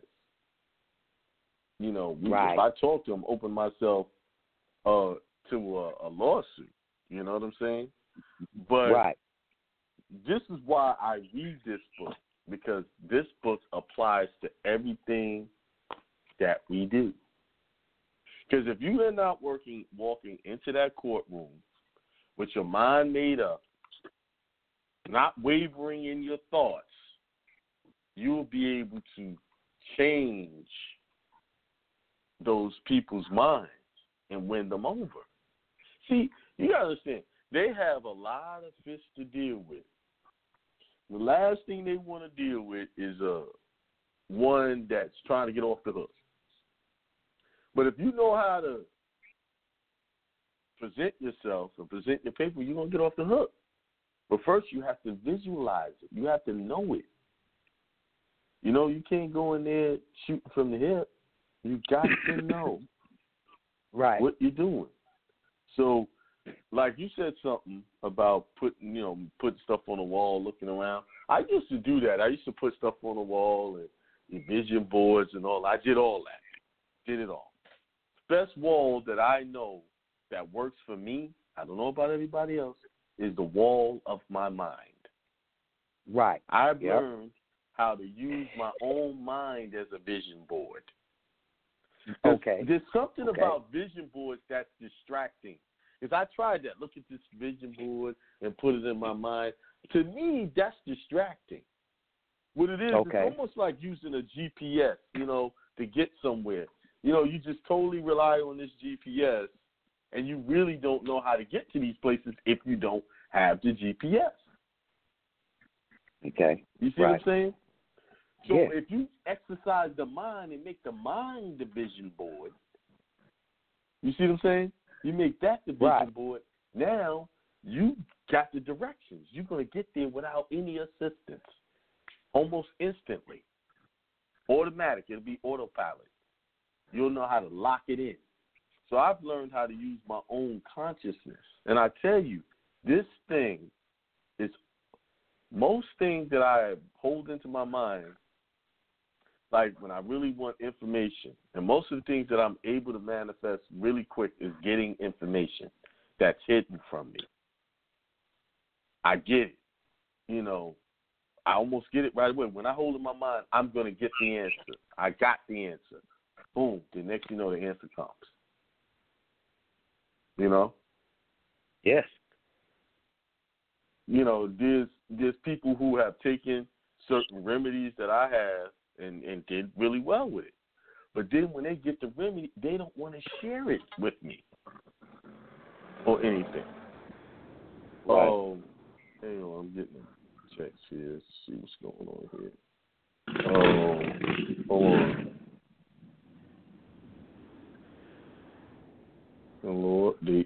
You know, if I talk to them, open myself to a lawsuit. You know what I'm saying? But this is why I read this book, because this book applies to everything that we do. Because if you are not walking into that courtroom with your mind made up, not wavering in your thoughts, you'll be able to change those people's minds and win them over. See, you got to understand, they have a lot of fish to deal with. The last thing they want to deal with is one that's trying to get off the hook. But if you know how to present yourself and present your paper, you're going to get off the hook. But first, you have to visualize it. You have to know it. You know, you can't go in there shooting from the hip. You got to know what you're doing. So, like you said something about putting stuff on the wall, looking around. I used to do that. I used to put stuff on the wall and vision boards and all. I did all that. Did it all. Best wall that I know that works for me, I don't know about everybody else, is the wall of my mind. Right. I've learned how to use my own mind as a vision board. There's something about vision boards that's distracting. Because I tried that. Look at this vision board and put it in my mind. To me, that's distracting. What it is, it's almost like using a GPS, to get somewhere. You just totally rely on this GPS, and you really don't know how to get to these places if you don't have the GPS. Okay. You see what I'm saying? So if you exercise the mind and make the mind the vision board, you see what I'm saying? You make that the vision board. Now you got the directions. You're going to get there without any assistance, almost instantly. Automatic. It'll be autopilot. You'll know how to lock it in. So I've learned how to use my own consciousness. And I tell you, this thing is most things that I hold into my mind, like when I really want information, and most of the things that I'm able to manifest really quick is getting information that's hidden from me. I get it. I almost get it right away. When I hold it in my mind, I'm going to get the answer. I got the answer. Boom. The next you know, the answer comes. Yes. There's people who have taken certain remedies that I have and did really well with it. But then when they get the remedy, they don't want to share it with me or anything. Right. Hang on, I'm getting a text here. Let's see what's going on here. Hold on. Hello, update.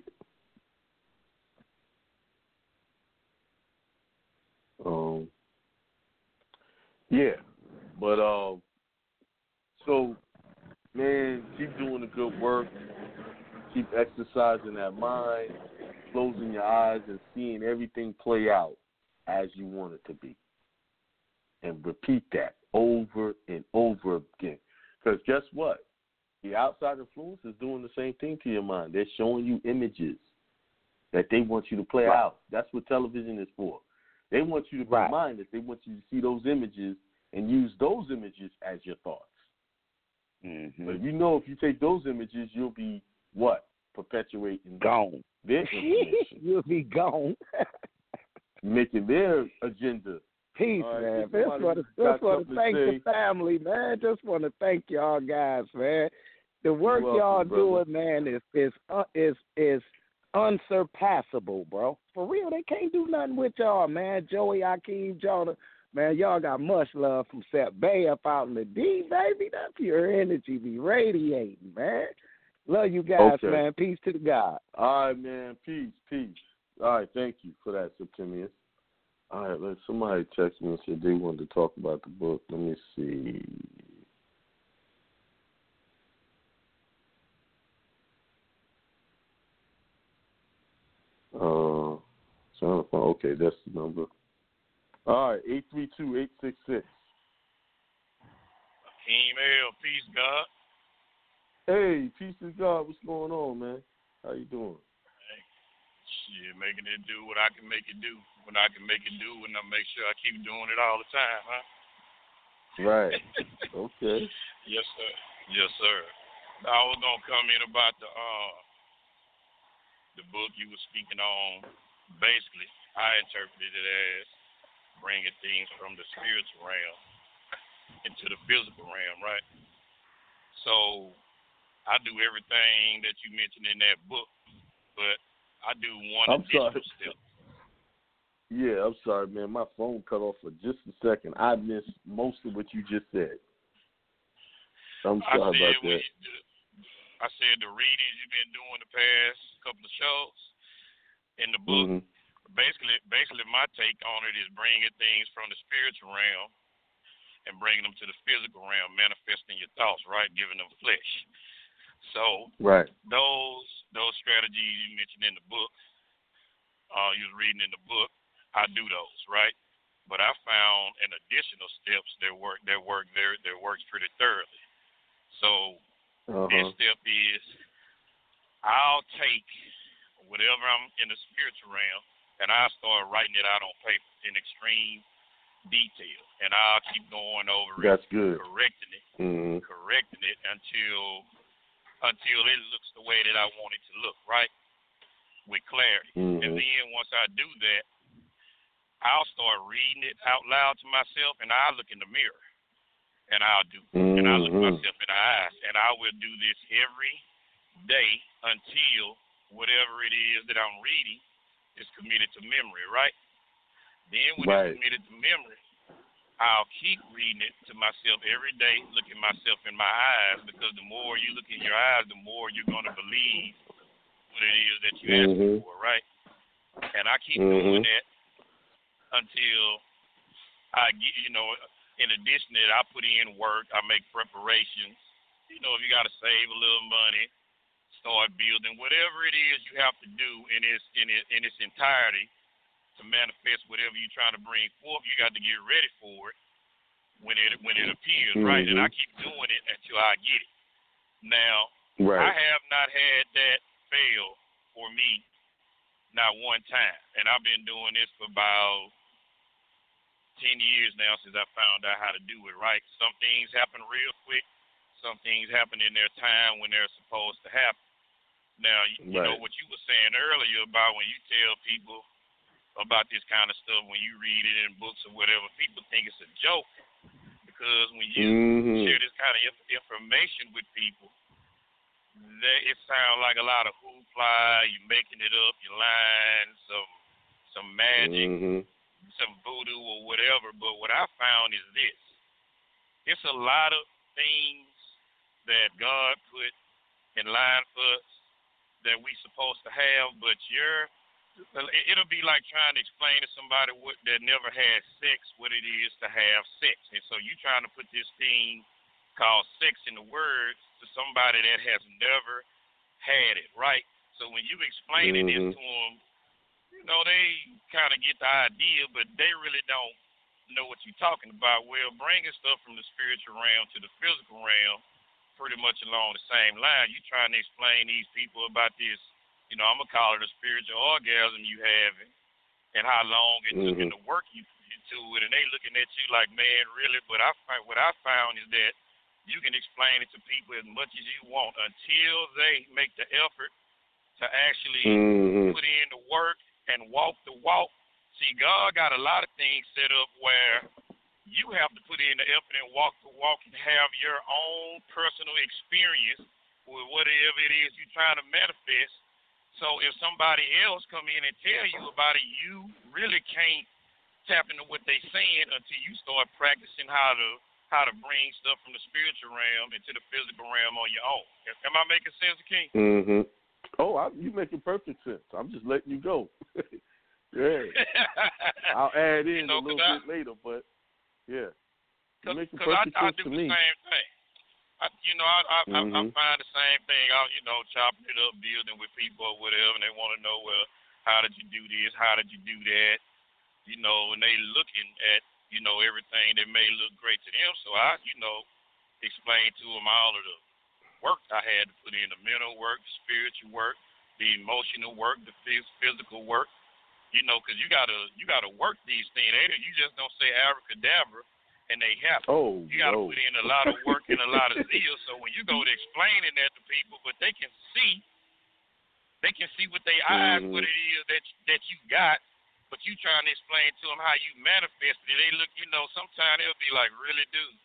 But so man, keep doing the good work. Keep exercising that mind, closing your eyes and seeing everything play out as you want it to be. And repeat that over and over again. Because guess what? The outside influence is doing the same thing to your mind. They're showing you images that they want you to play out. That's what television is for. They want you to be minded. They want you to see those images and use those images as your thoughts. Mm-hmm. But if you take those images, you'll be what? Perpetuating gone. Their information. You'll be gone. Making their agenda. Peace, man. Just want to thank the family, man. Just want to thank y'all guys, man. The work y'all doing, man, is unsurpassable, bro. For real, they can't do nothing with y'all, man. Joey, Akeem, Jonah, man, y'all got much love from Sep Bay up out in the D, baby. That pure energy be radiating, man. Love you guys, man. Peace to the God. All right, man. Peace. All right, thank you for that, Septimius. All right, somebody text me and said they wanted to talk about the book. Let me see. Trying to find. Okay, that's the number. All right, 832-866. Email, peace, God. Hey, peace to God. What's going on, man? How you doing? Hey, shit, making it do what I can make it do. When I can make it do, and I make sure I keep doing it all the time, huh? Right. Okay. Yes, sir. Yes, sir. I was gonna come in about the book you were speaking on. Basically, I interpreted it as bringing things from the spiritual realm into the physical realm, right? So I do everything that you mentioned in that book, but I do one additional step. Yeah, I'm sorry, man. My phone cut off for just a second. I missed most of what you just said. I'm sorry about that. I said the readings you've been doing the past couple of shows in the book. Mm-hmm. Basically, my take on it is bringing things from the spiritual realm and bringing them to the physical realm, manifesting your thoughts, right? Giving them flesh. So right. Those strategies you mentioned in the book, you was reading in the book, I do those, right? But I found an additional steps that works pretty thoroughly. So this step is I'll take whatever I'm in the spiritual realm and I'll start writing it out on paper in extreme detail, and I'll keep going over That's it, good. correcting it until it looks the way that I want it to look, right? With clarity. And then once I do that, I'll start reading it out loud to myself, and I'll look in the mirror, and I'll look myself in the eyes, and I will do this every day until whatever it is that I'm reading is committed to memory, right? Then when it's committed to memory, I'll keep reading it to myself every day, looking myself in my eyes, because the more you look in your eyes, the more you're going to believe what it is that you're asking for, right? And I keep doing that until I get, in addition to that, I put in work, I make preparations. If you got to save a little money, start building, whatever it is you have to do in its entirety to manifest whatever you're trying to bring forth. You got to get ready for it when it appears, right? And I keep doing it until I get it. Now, I have not had that fail for me not one time, and I've been doing this for about 10 years now since I found out how to do it, right? Some things happen real quick. Some things happen in their time when they're supposed to happen. Now, you know what you were saying earlier about when you tell people about this kind of stuff, when you read it in books or whatever, people think it's a joke. Because when you share this kind of information with people, it sounds like a lot of hoopla, you're making it up, you're lying, some magic, some voodoo or whatever. But what I found is this. It's a lot of things that God put in line for us that we supposed to have, but it'll be like trying to explain to somebody that never had sex what it is to have sex. And so you trying to put this thing called sex in the words to somebody that has never had it, right? So when you explaining this to them, they kind of get the idea, but they really don't know what you're talking about. Well, bringing stuff from the spiritual realm to the physical realm, pretty much along the same line. You trying to explain these people about this, I'm going to call it a spiritual orgasm you having, and how long it took and the work you put into it, and they looking at you like, man, really? But what I found is that you can explain it to people as much as you want until they make the effort to actually put in the work and walk the walk. See, God got a lot of things set up where you have to put in the effort and walk the walk and have your own personal experience with whatever it is you're trying to manifest. So if somebody else come in and tell you about it, you really can't tap into what they're saying until you start practicing how to bring stuff from the spiritual realm into the physical realm on your own. Am I making sense, King? Oh, you making perfect sense. I'm just letting you go. Yeah. I'll add in a little bit later, but yeah. Because I do the same thing. I find the same thing out, chopping it up, building with people or whatever, and they want to know, well, how did you do this? How did you do that? You know, and they looking at, you know, everything that may look great to them. So I, you know, explained to them all of the work I had to put in, the mental work, the spiritual work, the emotional work, the physical work. You know, because you gotta work these things. You just don't say abracadabra and they happen. You gotta put in a lot of work and a lot of zeal. So when you go to explaining that to people, but they can see with their eyes what it is that you got, but you trying to explain to them how you manifested it. They look, you know, sometimes they'll be like, really, dude,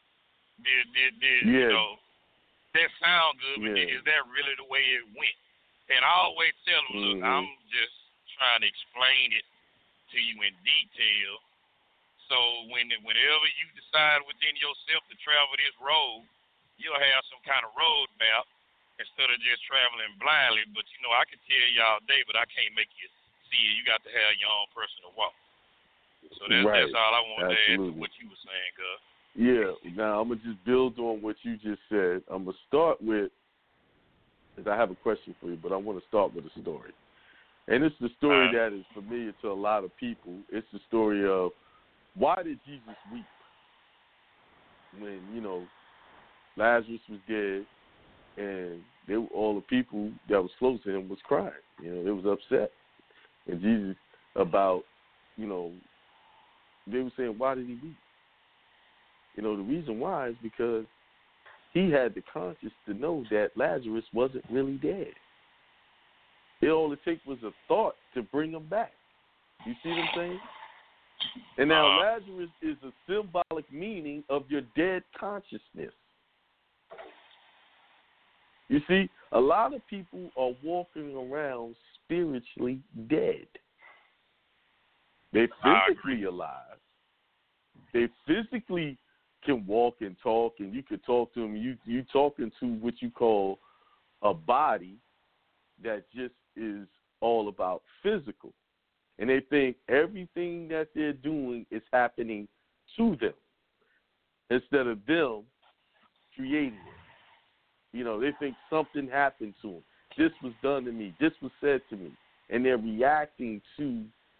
you know, that sound good, but is that really the way it went? And I always tell them, look, I'm just trying to explain it to you in detail. So whenever you decide within yourself to travel this road, you'll have some kind of road map instead of just traveling blindly. But, you know, I can tell you all day, but I can't make you see it. You got to have your own personal walk. So that's all I wanted to add to what you were saying, Gus. Yeah. Now, I'm going to just build on what you just said. I'm going to start with, because I have a question for you, but I want to start with a story. And it's the story that is familiar to a lot of people. It's the story of, why did Jesus weep when, you know, Lazarus was dead and all the people that was close to him was crying? You know, they was upset. And Jesus about, you know, they were saying, why did he weep? You know, the reason why is because he had the conscience to know that Lazarus wasn't really dead. All it takes was a thought to bring him back. You see what I'm saying? And now Lazarus is a symbolic meaning of your dead consciousness. You see, a lot of people are walking around spiritually dead. They're physically alive. They physically can walk and talk, and you could talk to them. You talking to what you call a body that just is all about physical. And they think everything that they're doing is happening to them instead of them creating it. You know, they think something happened to them. This was done to me. This was said to me. And they're reacting to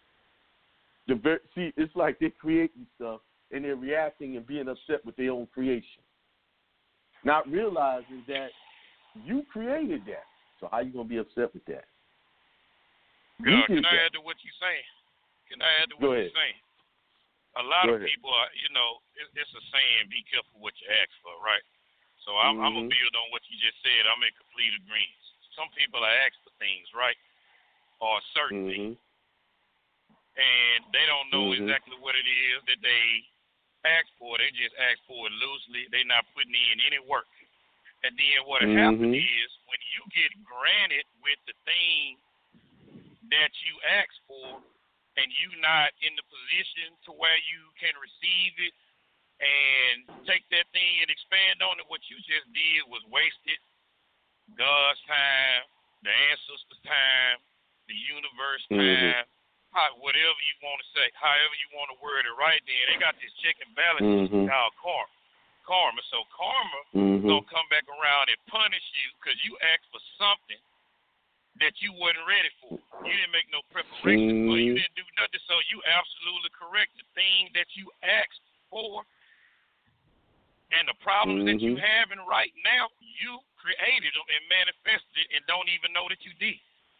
see, it's like they're creating stuff and they're reacting and being upset with their own creation. Not realizing that you created that. So how you going to be upset with that? Can I add to what you're saying? You're saying? A lot of people are, you know, it's a saying, be careful what you ask for, right? So I'm going to build on what you just said. I'm in complete agreement. Some people are asked for things, right? Or certain things. And they don't know exactly what it is that they ask for. They just ask for it loosely. They're not putting in any work. And then what happens is when you get granted with the thing that you asked for and you not in the position to where you can receive it and take that thing and expand on it, what you just did was wasted God's time, the ancestors' time, the universe time, whatever you want to say, however you want to word it right then. They got this check and balance system called karma. So karma gonna come back around and punish you because you asked for something that you wasn't ready for. You didn't make no preparation for it. You didn't do nothing. So you absolutely correct. The thing that you asked for and the problems that you having right now, you created them and manifested it and don't even know that you did.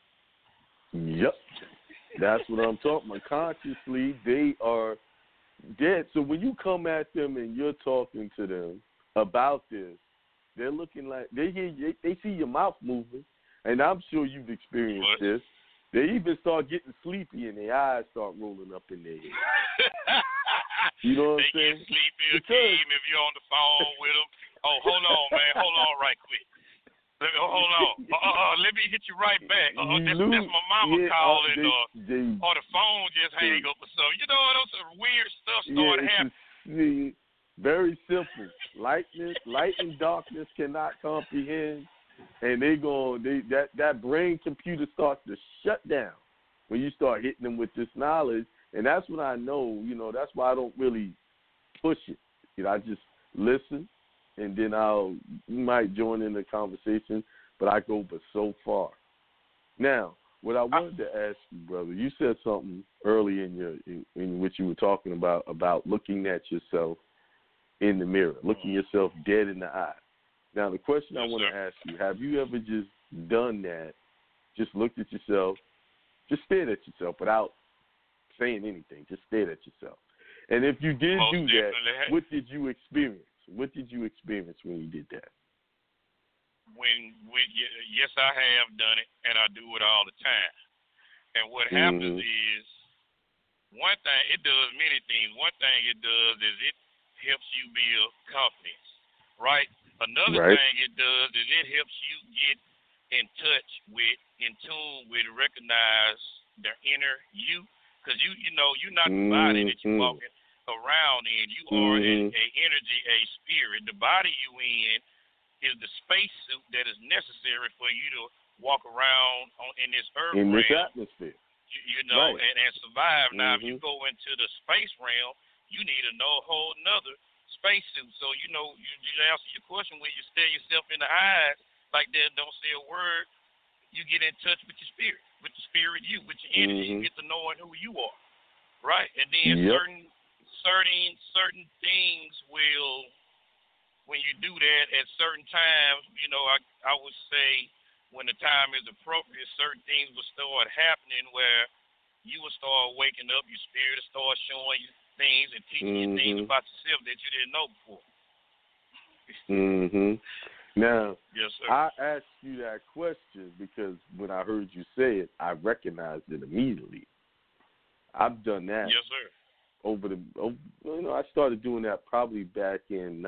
Yep. That's what I'm talking about. Consciously, they are dead. So when you come at them and you're talking to them about this, they're looking like they see your mouth moving, and I'm sure you've experienced this. They even start getting sleepy and their eyes start rolling up in their head. You know what I'm saying? They get sleepy again if you're on the phone with them. Oh, hold on, man. Hold on right quick. Hold on. Let me hit you right back. That's my mama calling, or the phone just hang up or something. You know, those are weird stuff start happening. Very simple. Light and darkness cannot comprehend, and that brain computer starts to shut down when you start hitting them with this knowledge. And that's when I know, you know, that's why I don't really push it. You know, I just listen, and then you might join in the conversation, but I go but so far. Now, what I wanted to ask you, brother, you said something early in which you were talking about looking at yourself in the mirror, looking yourself dead in the eye. Now, the question I want to ask you, have you ever just done that, just looked at yourself, just stared at yourself without saying anything, just stared at yourself? And if you did do that, what did you experience? What did you experience when you did that? Yes, I have done it, and I do it all the time. And what happens is, one thing, it does many things. One thing it does is it helps you build confidence, right? Another thing it does is it helps you get in touch with, in tune with, recognize the inner you. Because you know, you're not the body that you're walking around in. You are an energy, a spirit. The body you in is the spacesuit that is necessary for you to walk around in this earth in realm. This atmosphere. You know, and survive. Now, if you go into the space realm, you need a whole nother spacesuit. So, you know, you answer your question when you stare yourself in the eyes like that, don't say a word, you get in touch with your spirit, with the spirit you, with your energy. You get to knowing who you are, right? And then certain things will, when you do that at certain times, you know, I would say when the time is appropriate, certain things will start happening where you will start waking up, your spirit will start showing you things and teaching you things about yourself that you didn't know before. Now, yes, sir. I asked you that question because when I heard you say it, I recognized it immediately. I've done that. Yes, sir. I started doing that probably back in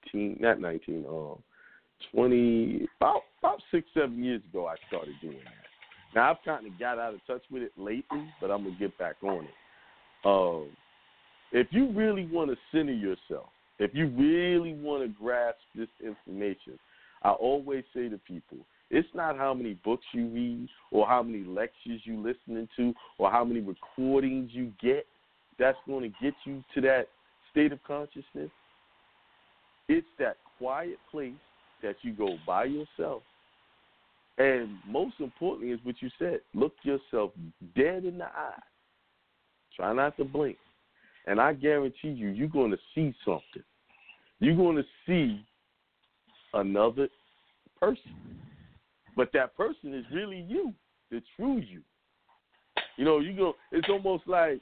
20, about 6-7 years ago. I started doing that. Now I've kind of got out of touch with it lately, but I'm gonna get back on it. If you really want to center yourself, if you really want to grasp this information, I always say to people, it's not how many books you read or how many lectures you listening to or how many recordings you get that's going to get you to that state of consciousness. It's that quiet place that you go by yourself. And most importantly is what you said, look yourself dead in the eye. Try not to blink. And I guarantee you, you're going to see something. You're going to see another person. But that person is really you, the true you. You know, it's almost like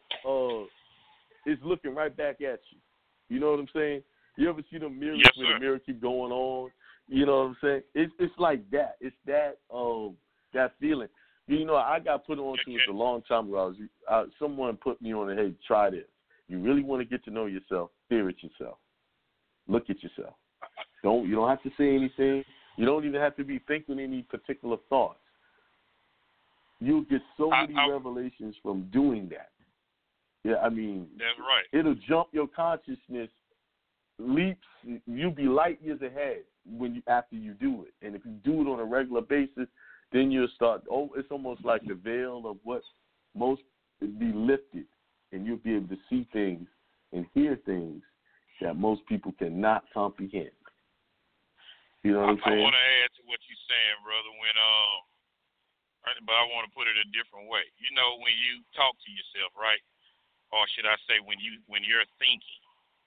it's looking right back at you. You know what I'm saying? You ever see the mirrors where the mirror keep going on? You know what I'm saying? It's like that. It's that that feeling. You know, I got put on to it a long time ago. Someone put me on it. Hey, try this. You really want to get to know yourself? Stare at yourself. Look at yourself. You don't have to say anything. You don't even have to be thinking any particular thoughts. You'll get so many revelations from doing that. Yeah, I mean, that's right. It'll jump your consciousness leaps. You'll be light years ahead after you do it. And if you do it on a regular basis, then you'll start. It's almost like the veil of what most be lifted, and you'll be able to see things and hear things that most people cannot comprehend. You know what I'm saying? I want to add to what you're saying, brother. But I want to put it a different way. You know, when you talk to yourself, right? Or should I say, when you're thinking,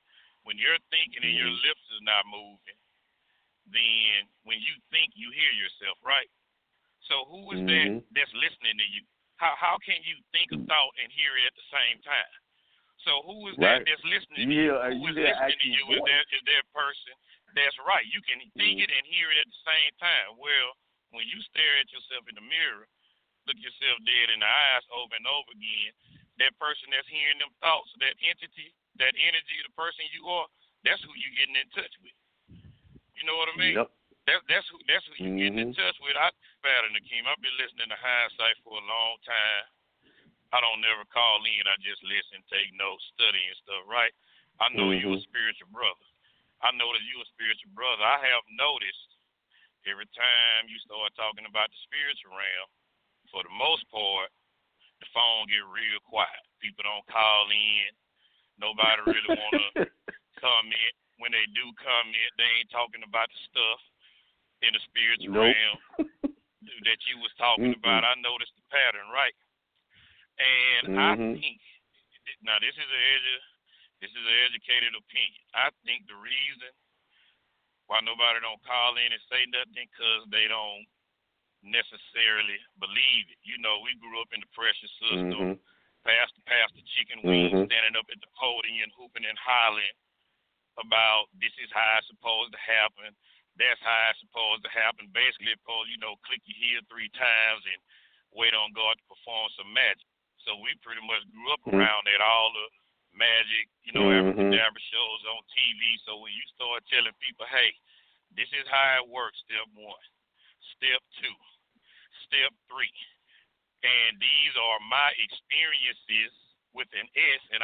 and your lips is not moving, then when you think, you hear yourself, right? So who is that that's listening to you? How can you think a thought and hear it at the same time? So who is that that's listening to you? Who is listening to you? Is that person that's right? You can think it and hear it at the same time. Well, when you stare at yourself in the mirror, look yourself dead in the eyes over and over again, that person that's hearing them thoughts, that entity, that energy, the person you are, that's who you're getting in touch with. You know what I mean? Yep. That's who you're getting in touch with. Nakeem, I've been listening to Hindsight for a long time. I don't never call in. I just listen, take notes, study and stuff, right? I know you're a spiritual brother. I know that you're a spiritual brother. I have noticed every time you start talking about the spiritual realm, for the most part, the phone get real quiet. People don't call in. Nobody really want to comment. When they do comment, they ain't talking about the stuff in the spiritual realm. that you was talking about, I noticed the pattern, right? And I think now this is an educated opinion. I think the reason why nobody don't call in and say nothing because they don't necessarily believe it. You know, we grew up in the pressure system. Pastor chicken wings standing up at the podium hooping and hollering about this is how it's supposed to happen. That's how it's supposed to happen. Basically, click your heel 3 times and wait on God to perform some magic. So we pretty much grew up around that, all the magic, abracadabra shows on TV. So when you start telling people, hey, this is how it works, step 1, step 2, step 3. And these are my experiences with an S. And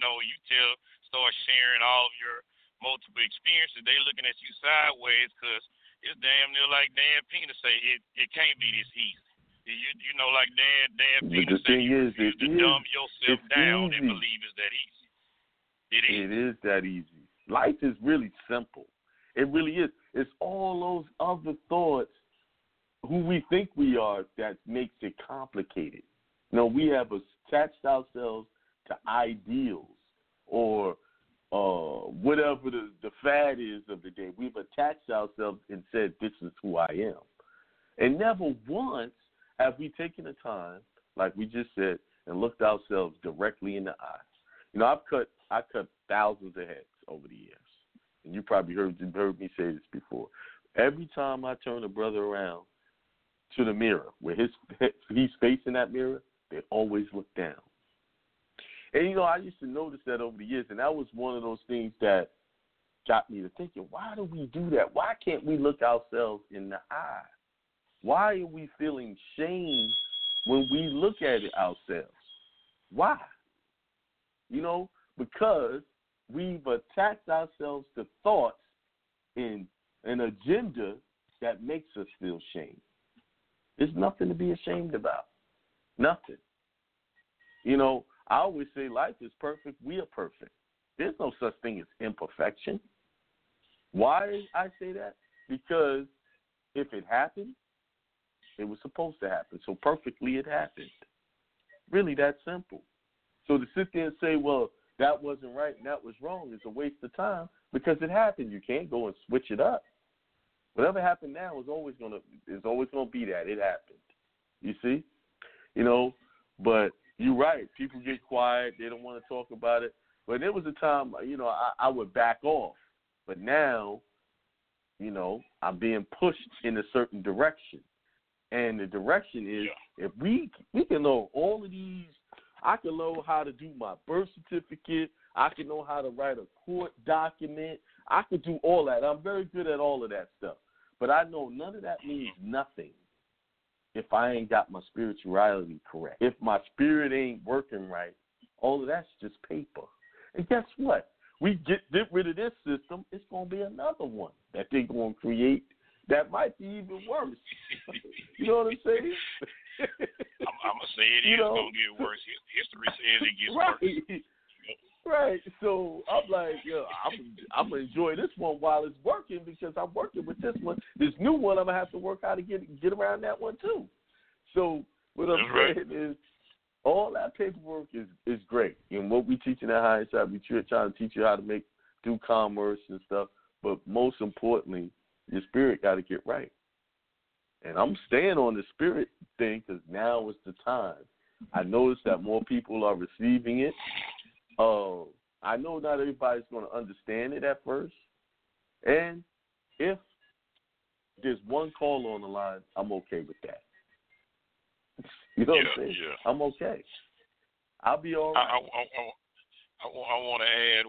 start sharing all of your multiple experiences. They looking at you sideways because it's damn near like Dan Pena say it can't be this easy. Like Dan Pena say you refuse to dumb yourself down and believe it's that easy. It is that easy. Life is really simple. It really is. It's all those other thoughts who we think we are that makes it complicated. We have attached ourselves to ideals or whatever the fad is of the day. We've attached ourselves and said, this is who I am. And never once have we taken the time, like we just said, and looked ourselves directly in the eye. I cut thousands of heads over the years. And you probably heard me say this before. Every time I turn a brother around to the mirror, where he's facing that mirror, they always look down. And, I used to notice that over the years, and that was one of those things that got me to thinking, why do we do that? Why can't we look ourselves in the eye? Why are we feeling shame when we look at it ourselves? Why? Because we've attached ourselves to thoughts in an agenda that makes us feel shame. There's nothing to be ashamed about. Nothing. I always say life is perfect. We are perfect. There's no such thing as imperfection. Why I say that? Because if it happened, it was supposed to happen. So perfectly it happened. Really that simple. So to sit there and say, well, that wasn't right and that was wrong is a waste of time because it happened. You can't go and switch it up. Whatever happened now is always gonna be that. It happened. You see? But you're right. People get quiet. They don't want to talk about it. But there was a time, I would back off. But now, I'm being pushed in a certain direction. And the direction is if we can know all of these, I can know how to do my birth certificate. I can know how to write a court document. I could do all that. I'm very good at all of that stuff. But I know none of that means nothing if I ain't got my spirituality correct. If my spirit ain't working right, all of that's just paper. And guess what? We get rid of this system, it's going to be another one that they're going to create that might be even worse. You know what I'm saying? I'm going to say it is going to get worse. History says it gets worse. Right. So I'm like, I'm going to enjoy this one while it's working because I'm working with this one. This new one, I'm going to have to work how to get around that one too. So what I'm saying is all that paperwork is great. And what we teaching at Hindsight, we trying to teach you how to do commerce and stuff. But most importantly, your spirit got to get right. And I'm staying on the spirit thing because now is the time. I noticed that more people are receiving it. I know not everybody's going to understand it at first. And if there's one call on the line, I'm okay with that. You know what I'm saying? Yeah. I'm okay. I'll be all right. I want to add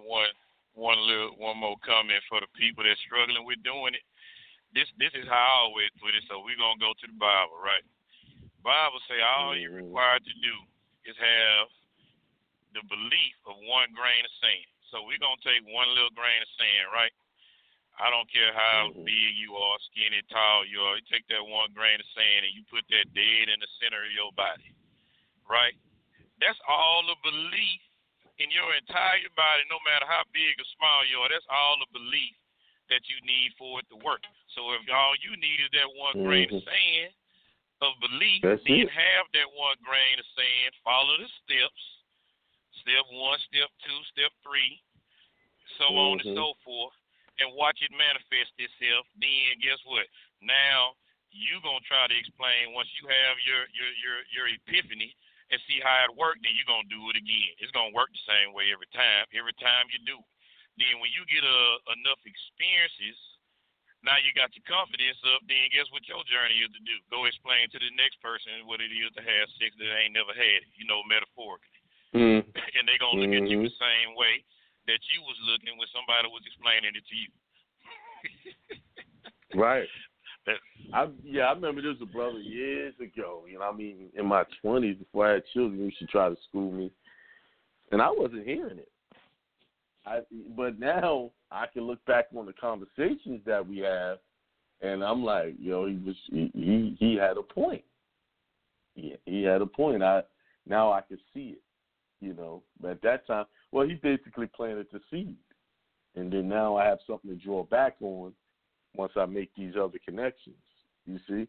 one more comment for the people that's struggling with doing it. This is how I always put it, so we're going to go to the Bible, right? Bible say all you're required to do is have the belief of 1 grain of sand. So we're going to take one little grain of sand, right? I don't care how big you are, skinny, tall you are. You take that 1 grain of sand and you put that dead in the center of your body, right? That's all the belief in your entire body, no matter how big or small you are. That's all the belief that you need for it to work. So if all you need is that 1 grain of sand, of belief, That's then it. have that 1 grain of sand, follow the steps, step 1, step 2, step 3, so on and so forth, and watch it manifest itself. Then guess what? Now you gonna try to explain once you have your epiphany and see how it worked, then you're gonna do it again. It's gonna work the same way every time you do. Then when you get enough experiences, now you got your confidence up, then guess what your journey is to do? Go explain to the next person what it is to have sex that ain't never had it, metaphorically. And they going to look at you the same way that you was looking when somebody was explaining it to you. Right. I remember there was a brother years ago, in my 20s before I had children, he used to try to school me. And I wasn't hearing it. But now I can look back on the conversations that we have, and I'm like, he had a point. Yeah, he had a point. Now I can see it, But at that time, he basically planted the seed, and then now I have something to draw back on once I make these other connections. You see,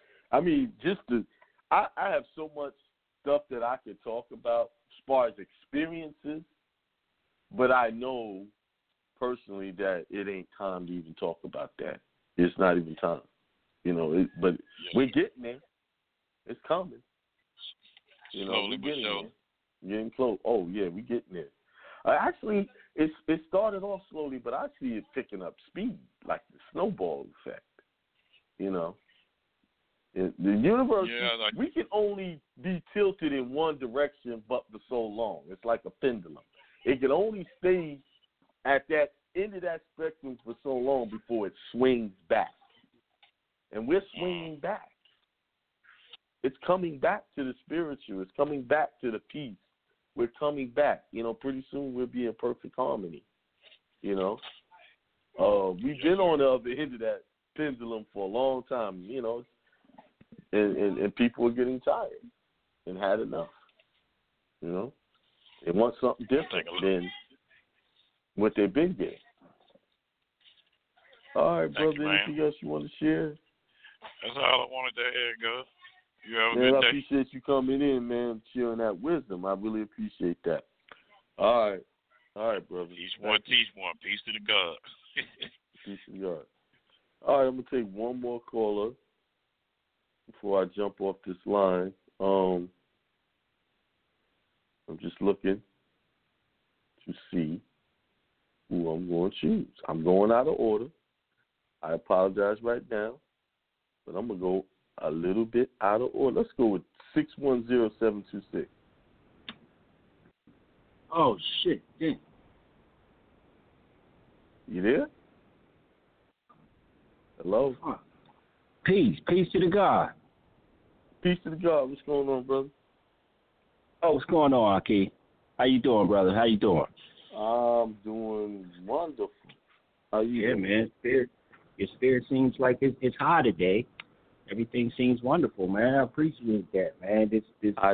I have so much stuff that I could talk about as far as experiences. But I know personally that it ain't time to even talk about that. It's not even time, but we're getting there. It's coming. Slowly but surely. Getting close. Oh yeah, we're getting there. Actually, it started off slowly, but I see it picking up speed, like the snowball effect. The universe, we can only be tilted in one direction, but for so long. It's like a pendulum. It can only stay at that end of that spectrum for so long before it swings back. And we're swinging back. It's coming back to the spiritual. It's coming back to the peace. We're coming back. Pretty soon we'll be in perfect harmony. We've been on the other end of that pendulum for a long time, and people are getting tired and had enough, They want something different than what they've been getting. All right, brother. Anything else you want to share? That's all I wanted to add, Gus. You have a Man, good day. I appreciate you coming in, man, sharing that wisdom. I really appreciate that. All right, brother. Teach one. Peace to the God. Peace to God. All right, I'm going to take one more caller before I jump off this line. I'm just looking to see who I'm going to choose. I'm going out of order. I apologize right now, but I'm going to go a little bit out of order. Let's go with 610726. Oh, shit. Damn. You there? Hello? Peace to the God. Peace to the God. What's going on, brother? Oh, what's going on, Aki? How you doing, brother? How you doing? I'm doing wonderful. How you doing? Man. Your spirit seems like it's high today. Everything seems wonderful, man. I appreciate that, man. I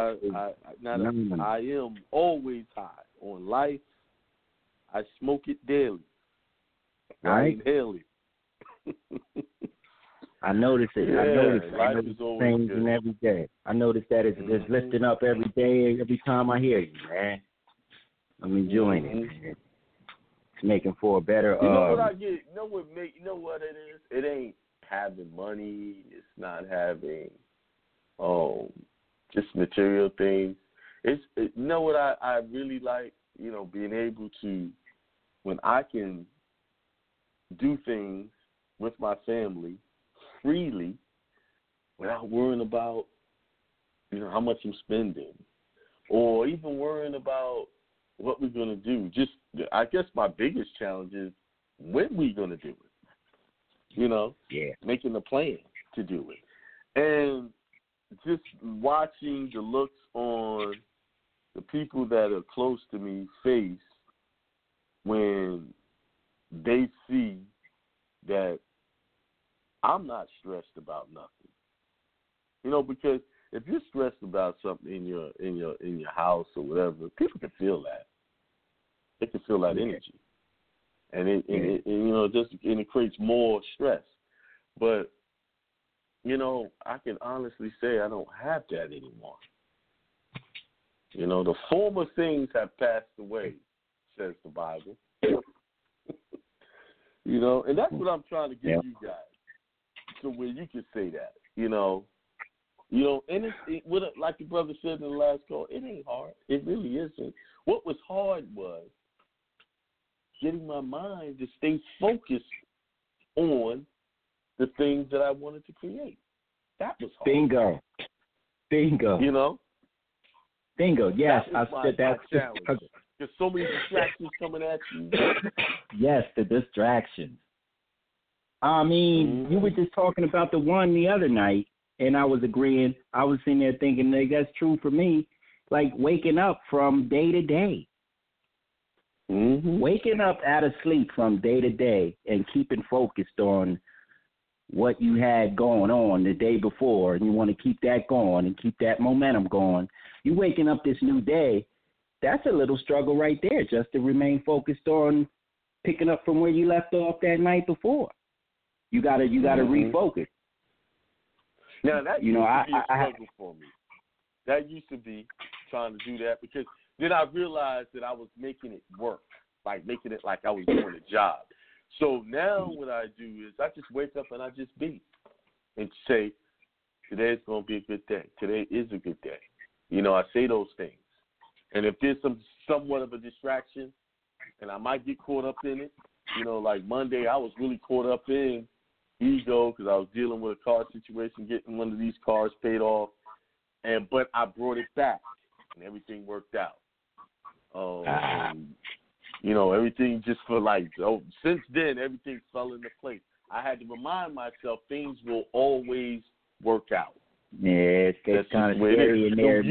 am always high on life. I smoke it daily. Right? Daily. I notice it. Yeah, I notice life is always changing good. every day. I notice that it's lifting up every day, every time I hear you, man. I'm enjoying it, man. It's making for a better. You know what I get? You know what it is? It ain't having money. It's not having just material things. You know what I really like? Being able to, when I can do things with my family freely without worrying about how much I'm spending, or even worrying about what we're going to do. Just, I guess my biggest challenge is when we're going to do it. Making the plan to do it. And just watching the looks on the people that are close to me face when they see that I'm not stressed about nothing. Because if you're stressed about something in your house or whatever, people can feel that. They can feel that energy, and it creates more stress. But you know, I can honestly say I don't have that anymore. You know, the former things have passed away, says the Bible. You know, and that's what I'm trying to get you guys, so where you can say that, you know, and like the brother said in the last call, it ain't hard. It really isn't. What was hard was getting my mind to stay focused on the things that I wanted to create. That was hard. Bingo. You know? Bingo. Yes, that's I said that's challenge. There's so many distractions coming at you. Yes, the distractions. I mean, you were just talking about the one the other night, and I was agreeing. I was sitting there thinking, like, that's true for me. Like waking up from day to day. Waking up out of sleep from day to day and keeping focused on what you had going on the day before, and you want to keep that going and keep that momentum going. You waking up this new day, that's a little struggle right there, just to remain focused on picking up from where you left off that night before. You gotta refocus. Now that used to be a struggle for me. That used to be trying to do that, because then I realized that I was making it work, like making it like I was doing a job. So now what I do is I just wake up and I just be and say, today's going to be a good day. Today is a good day. You know, I say those things. And if there's somewhat of a distraction, and I might get caught up in it, you know, like Monday I was really caught up in ego because I was dealing with a car situation, getting one of these cars paid off, but I brought it back and everything worked out. And, you know, everything just for like, since then everything fell into place. I had to remind myself things will always work out. Yeah, it's kind of scary in there.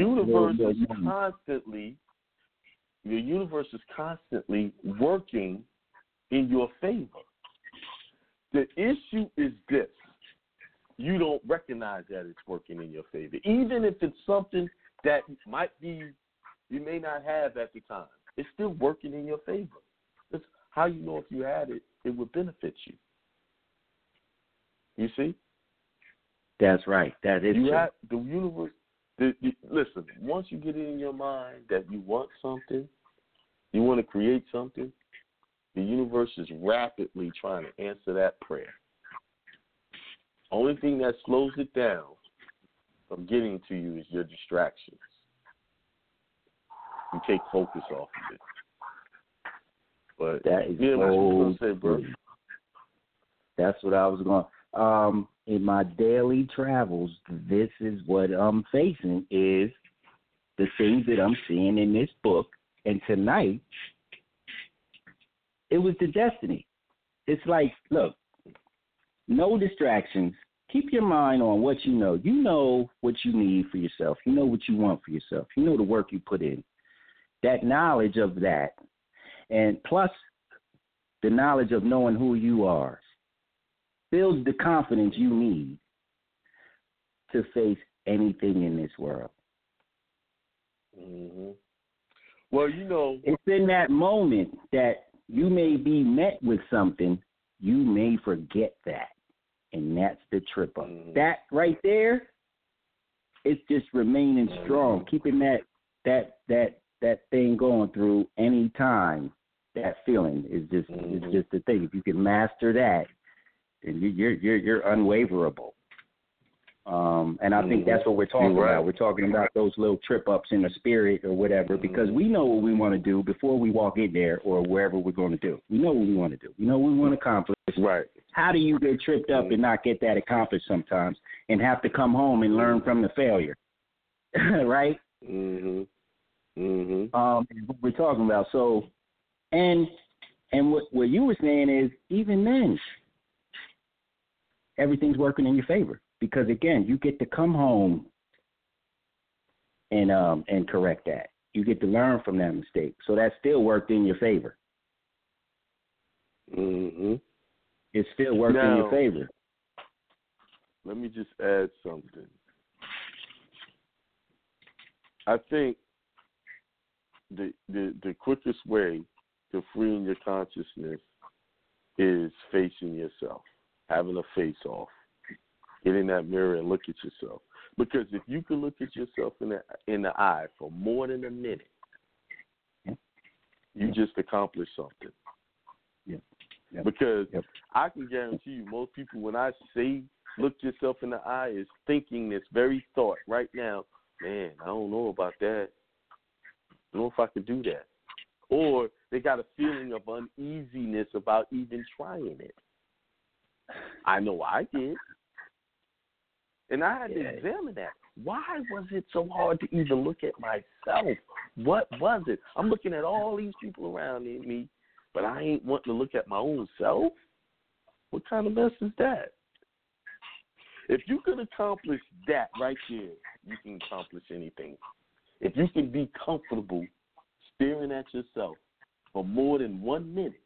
The universe is constantly working in your favor. The issue is this: you don't recognize that it's working in your favor, even if it's something that might be you may not have at the time. It's still working in your favor. That's how you know if you had it, it would benefit you. You see? That's right. That is true. The universe. Listen, once you get it in your mind that you want something, you want to create something, the universe is rapidly trying to answer that prayer. Only thing that slows it down from getting to you is your distractions. You take focus off of it. But that is what you going to say, bro? That's what I was going. In my daily travels, this is what I'm facing, is the things that I'm seeing in this book. And tonight, it was the destiny. It's like, look, no distractions. Keep your mind on what you know. You know what you need for yourself. You know what you want for yourself. You know the work you put in. That knowledge of that, and plus the knowledge of knowing who you are, builds the confidence you need to face anything in this world. Mm-hmm. Well, you know, it's in that moment that you may be met with something, you may forget that, and that's the trip up. Mm-hmm. That right there, it's just remaining strong, keeping that thing going through any time. That feeling is just it's just the thing. If you can master that, and you're unwaverable. And I think that's what we're talking about. We're talking about those little trip ups in the spirit or whatever, because we know what we want to do before we walk in there or wherever we're going to do. We know what we want to do. We know what we want to accomplish. Right. How do you get tripped up and not get that accomplished sometimes and have to come home and learn from the failure? Right? What we're talking about. So, and what you were saying is, even then, everything's working in your favor, because again, you get to come home and correct that. You get to learn from that mistake, so that still worked in your favor. It still worked in your favor. Let me just add something. I think the quickest way to freeing your consciousness is facing yourself, having a face-off. Get in that mirror and look at yourself. Because if you can look at yourself in the eye for more than a minute, you just accomplished something. Yep. Because I can guarantee you, most people, when I say look yourself in the eye, is thinking this very thought right now, man, I don't know about that. I don't know if I could do that. Or they got a feeling of uneasiness about even trying it. I know I did. And I had to examine that. Why was it so hard to even look at myself? What was it? I'm looking at all these people around me, but I ain't wanting to look at my own self? What kind of mess is that? If you can accomplish that right there, you can accomplish anything. If you can be comfortable staring at yourself for more than 1 minute,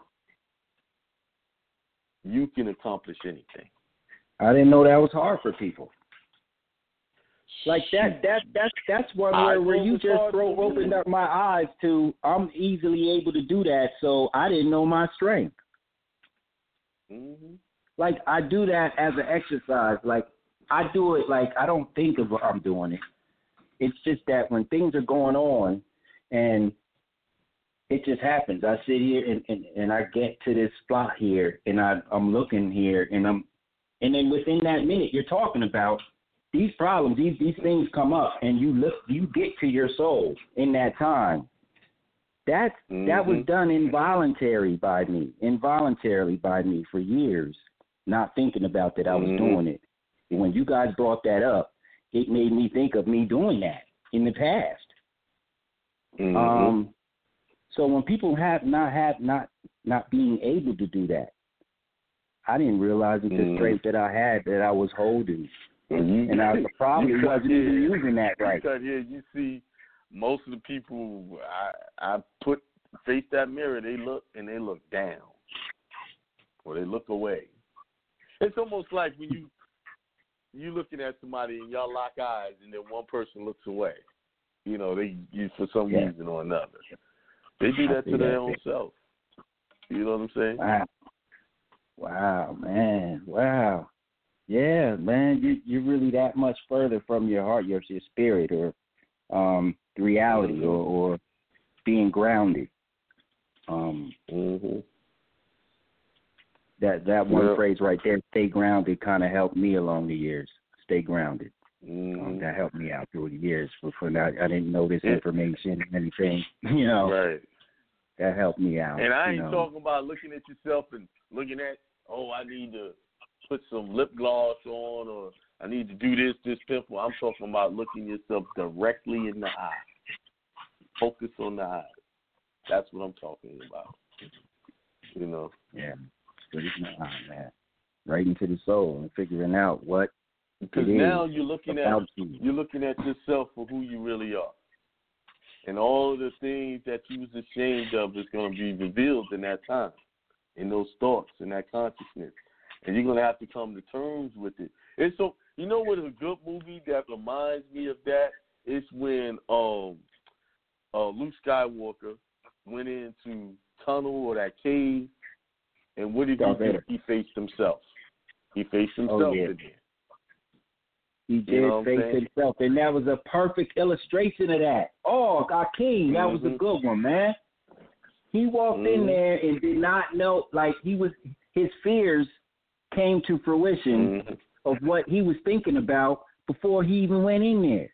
you can accomplish anything. I didn't know that was hard for people. Like that's one where you just opened up my eyes to. I'm easily able to do that, so I didn't know my strength. Mm-hmm. Like I do that as an exercise. Like I do it. Like I don't think of I'm doing it. It's just that when things are going on, and it just happens. I sit here and I get to this spot here, and I'm looking here, and then within that minute you're talking about. These problems, these things come up, and you get to your soul in that time. That was done involuntarily by me for years, not thinking about that I was doing it. And when you guys brought that up, it made me think of me doing that in the past. So when people not being able to do that, I didn't realize it's the strength that I had that I was holding. And I probably wasn't even using that right. You see, most of the people I face that mirror, they look down, or they look away. It's almost like when you looking at somebody and y'all lock eyes, and then one person looks away. You know, they for some reason or another. They do that to their own self. You know what I'm saying? Wow, man. Wow. Yeah, man, you're really that much further from your heart, your spirit, or reality, or being grounded. That one phrase right there, "stay grounded," kind of helped me along the years. Stay grounded. That helped me out through the years. Before I didn't know this information and anything, you know. Right. That helped me out. And I ain't talking about looking at yourself and looking at, I need to put some lip gloss on, or I need to do this pimple. I'm talking about looking yourself directly in the eye. Focus on the eye. That's what I'm talking about. You know? Yeah. Straight in the eye, man. Right into the soul and figuring out what because now you're looking at yourself for who you really are. And all of the things that you was ashamed of is going to be revealed in that time, in those thoughts, in that consciousness. And you're going to have to come to terms with it. And so, you know what is a good movie that reminds me of that? It's when Luke Skywalker went into tunnel or that cave, and what did he do? He faced himself. He faced himself in there. He did face himself, and that was a perfect illustration of that. Oh, Akeem, that was a good one, man. He walked in there and did not know, like his fears came to fruition of what he was thinking about before he even went in there.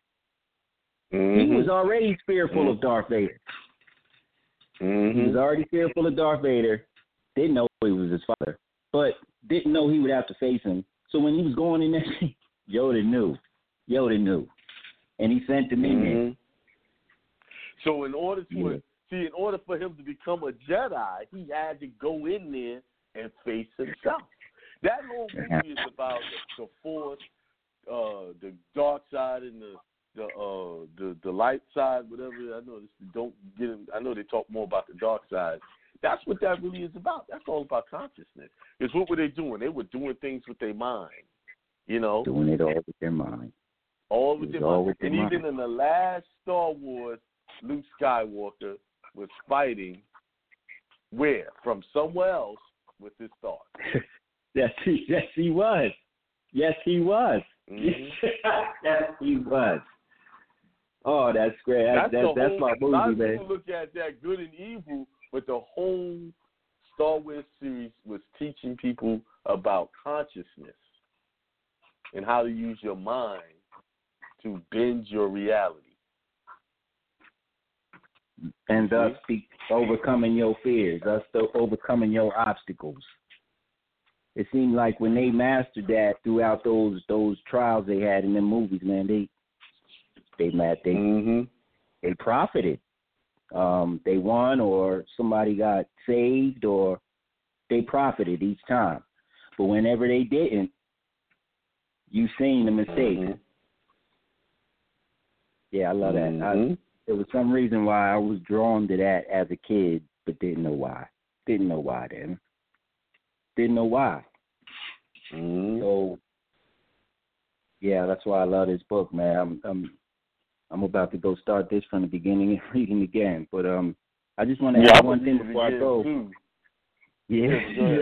He was already fearful of Darth Vader. He was already fearful of Darth Vader. Didn't know he was his father, but didn't know he would have to face him. So when he was going in there, Yoda knew, and he sent him in there. So in order for him to become a Jedi, he had to go in there and face himself. That whole movie is about the Force, the dark side and the light side, whatever. I know they talk more about the dark side. That's what that really is about. That's all about consciousness. Because what were they doing? They were doing things with their mind. You know, doing it all with their mind. All with their mind. And even in the last Star Wars, Luke Skywalker was fighting where? From somewhere else with his thoughts. Yes, he was. Yes, he was. Mm-hmm. Yes, he was. Oh, that's great. That's my movie, a lot of man. people look at that good and evil, but the whole Star Wars series was teaching people about consciousness and how to use your mind to bend your reality. And thus overcoming your fears, thus overcoming your obstacles. It seemed like when they mastered that throughout those trials they had in the movies, man, they profited. They won, or somebody got saved, or they profited each time. But whenever they didn't, you seen the mistake. Mm-hmm. Yeah, I love that. There was some reason why I was drawn to that as a kid, but didn't know why. Didn't know why. Mm-hmm. So, yeah, that's why I love this book, man. I'm about to go start this from the beginning and reading again. But I just want to add one thing before I go. Too. Yeah.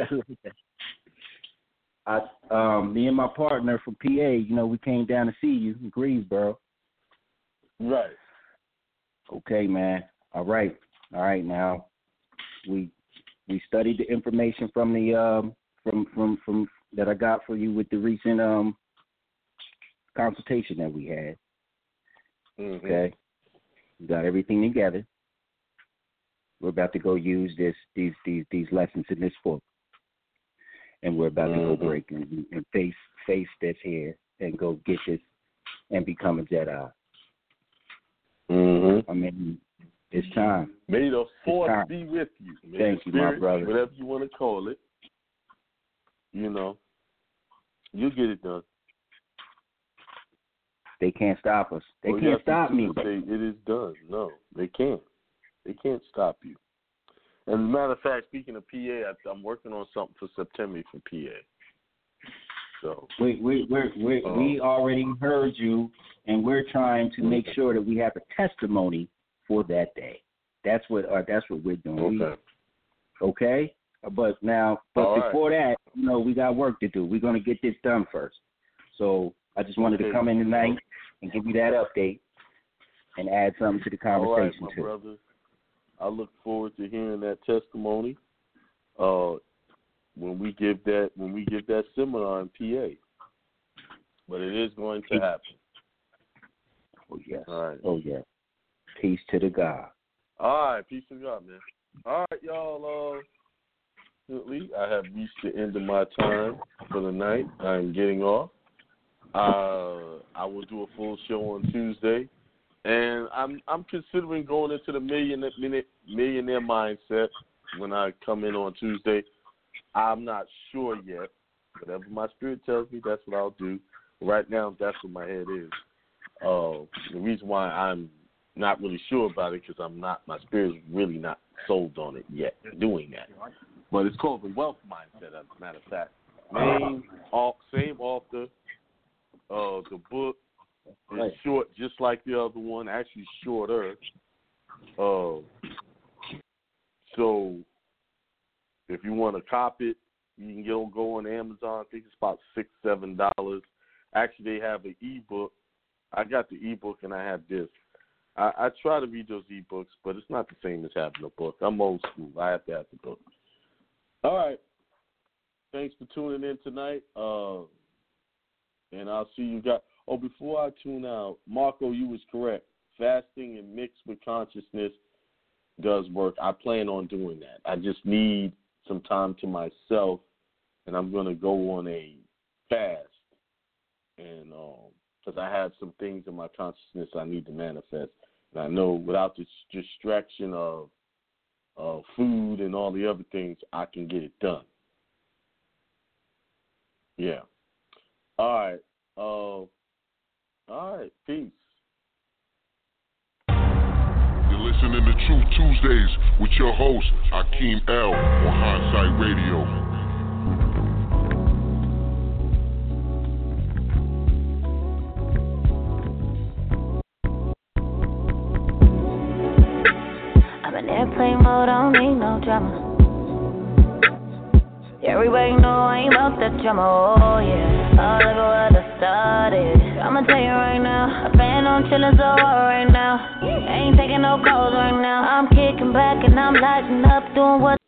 Me and my partner from PA, we came down to see you in Greensboro. Right. Okay, man. All right. Now, we studied the information from the from that I got for you with the recent consultation that we had. Mm-hmm. Okay. We got everything together. We're about to go use these lessons in this book, and we're about to go break and face this here and go get this and become a Jedi. Mm-hmm. I mean, it's time. May the Force be with you. May Thank the you, Spirit, my brother. whatever you want to call it. You'll get it done. They can't stop us. They can't stop me. It is done. No, they can't. They can't stop you. As a matter of fact, speaking of PA, I'm working on something for September for PA. So we already heard you, and we're trying to make sure that we have a testimony for that day. That's what we're doing. Okay. Okay. But before that, we got work to do. We're going to get this done first. So I just wanted to come in tonight and give you that update and add something to the conversation. All right, my brother. I look forward to hearing that testimony when we give that seminar in PA. But it is going to happen. Oh yes. All right. Oh yeah. Peace to the God. All right, peace to God, man. All right, y'all. I have reached the end of my time for the night. I'm getting off. I will do a full show on Tuesday, and I'm considering going into the millionaire mindset when I come in on Tuesday. I'm not sure yet. Whatever my spirit tells me, that's what I'll do. Right now, that's what my head is. The reason why I'm not really sure about it because my spirit's really not sold on it yet. Doing that, but it's called the Wealth Mindset. As a matter of fact, same author. The book is short, just like the other one. Actually, shorter. So, if you want to copy it, you can go on Amazon. I think it's about $6-7. Actually, they have an ebook. I got the ebook and I have this. I try to read those ebooks, but it's not the same as having a book. I'm old school. I have to have the book. All right. Thanks for tuning in tonight. And I'll see you guys. Oh, before I tune out, Marco, you was correct. Fasting and mixed with consciousness does work. I plan on doing that. I just need some time to myself, and I'm going to go on a fast. And because I have some things in my consciousness I need to manifest. And I know without the distraction of food and all the other things, I can get it done. Yeah. All right. All right. Peace. You're listening to Truth Tuesdays with your host, Hakeem L. on Hindsight Radio. I'm in airplane mode, I don't need no drama. Everybody know I ain't about that drama, oh yeah. Oh, look at what I started. I'ma tell you right now, I plan on chillin' so hard right now. Ain't taking no calls right now. I'm kicking back and I'm lighting up, doing what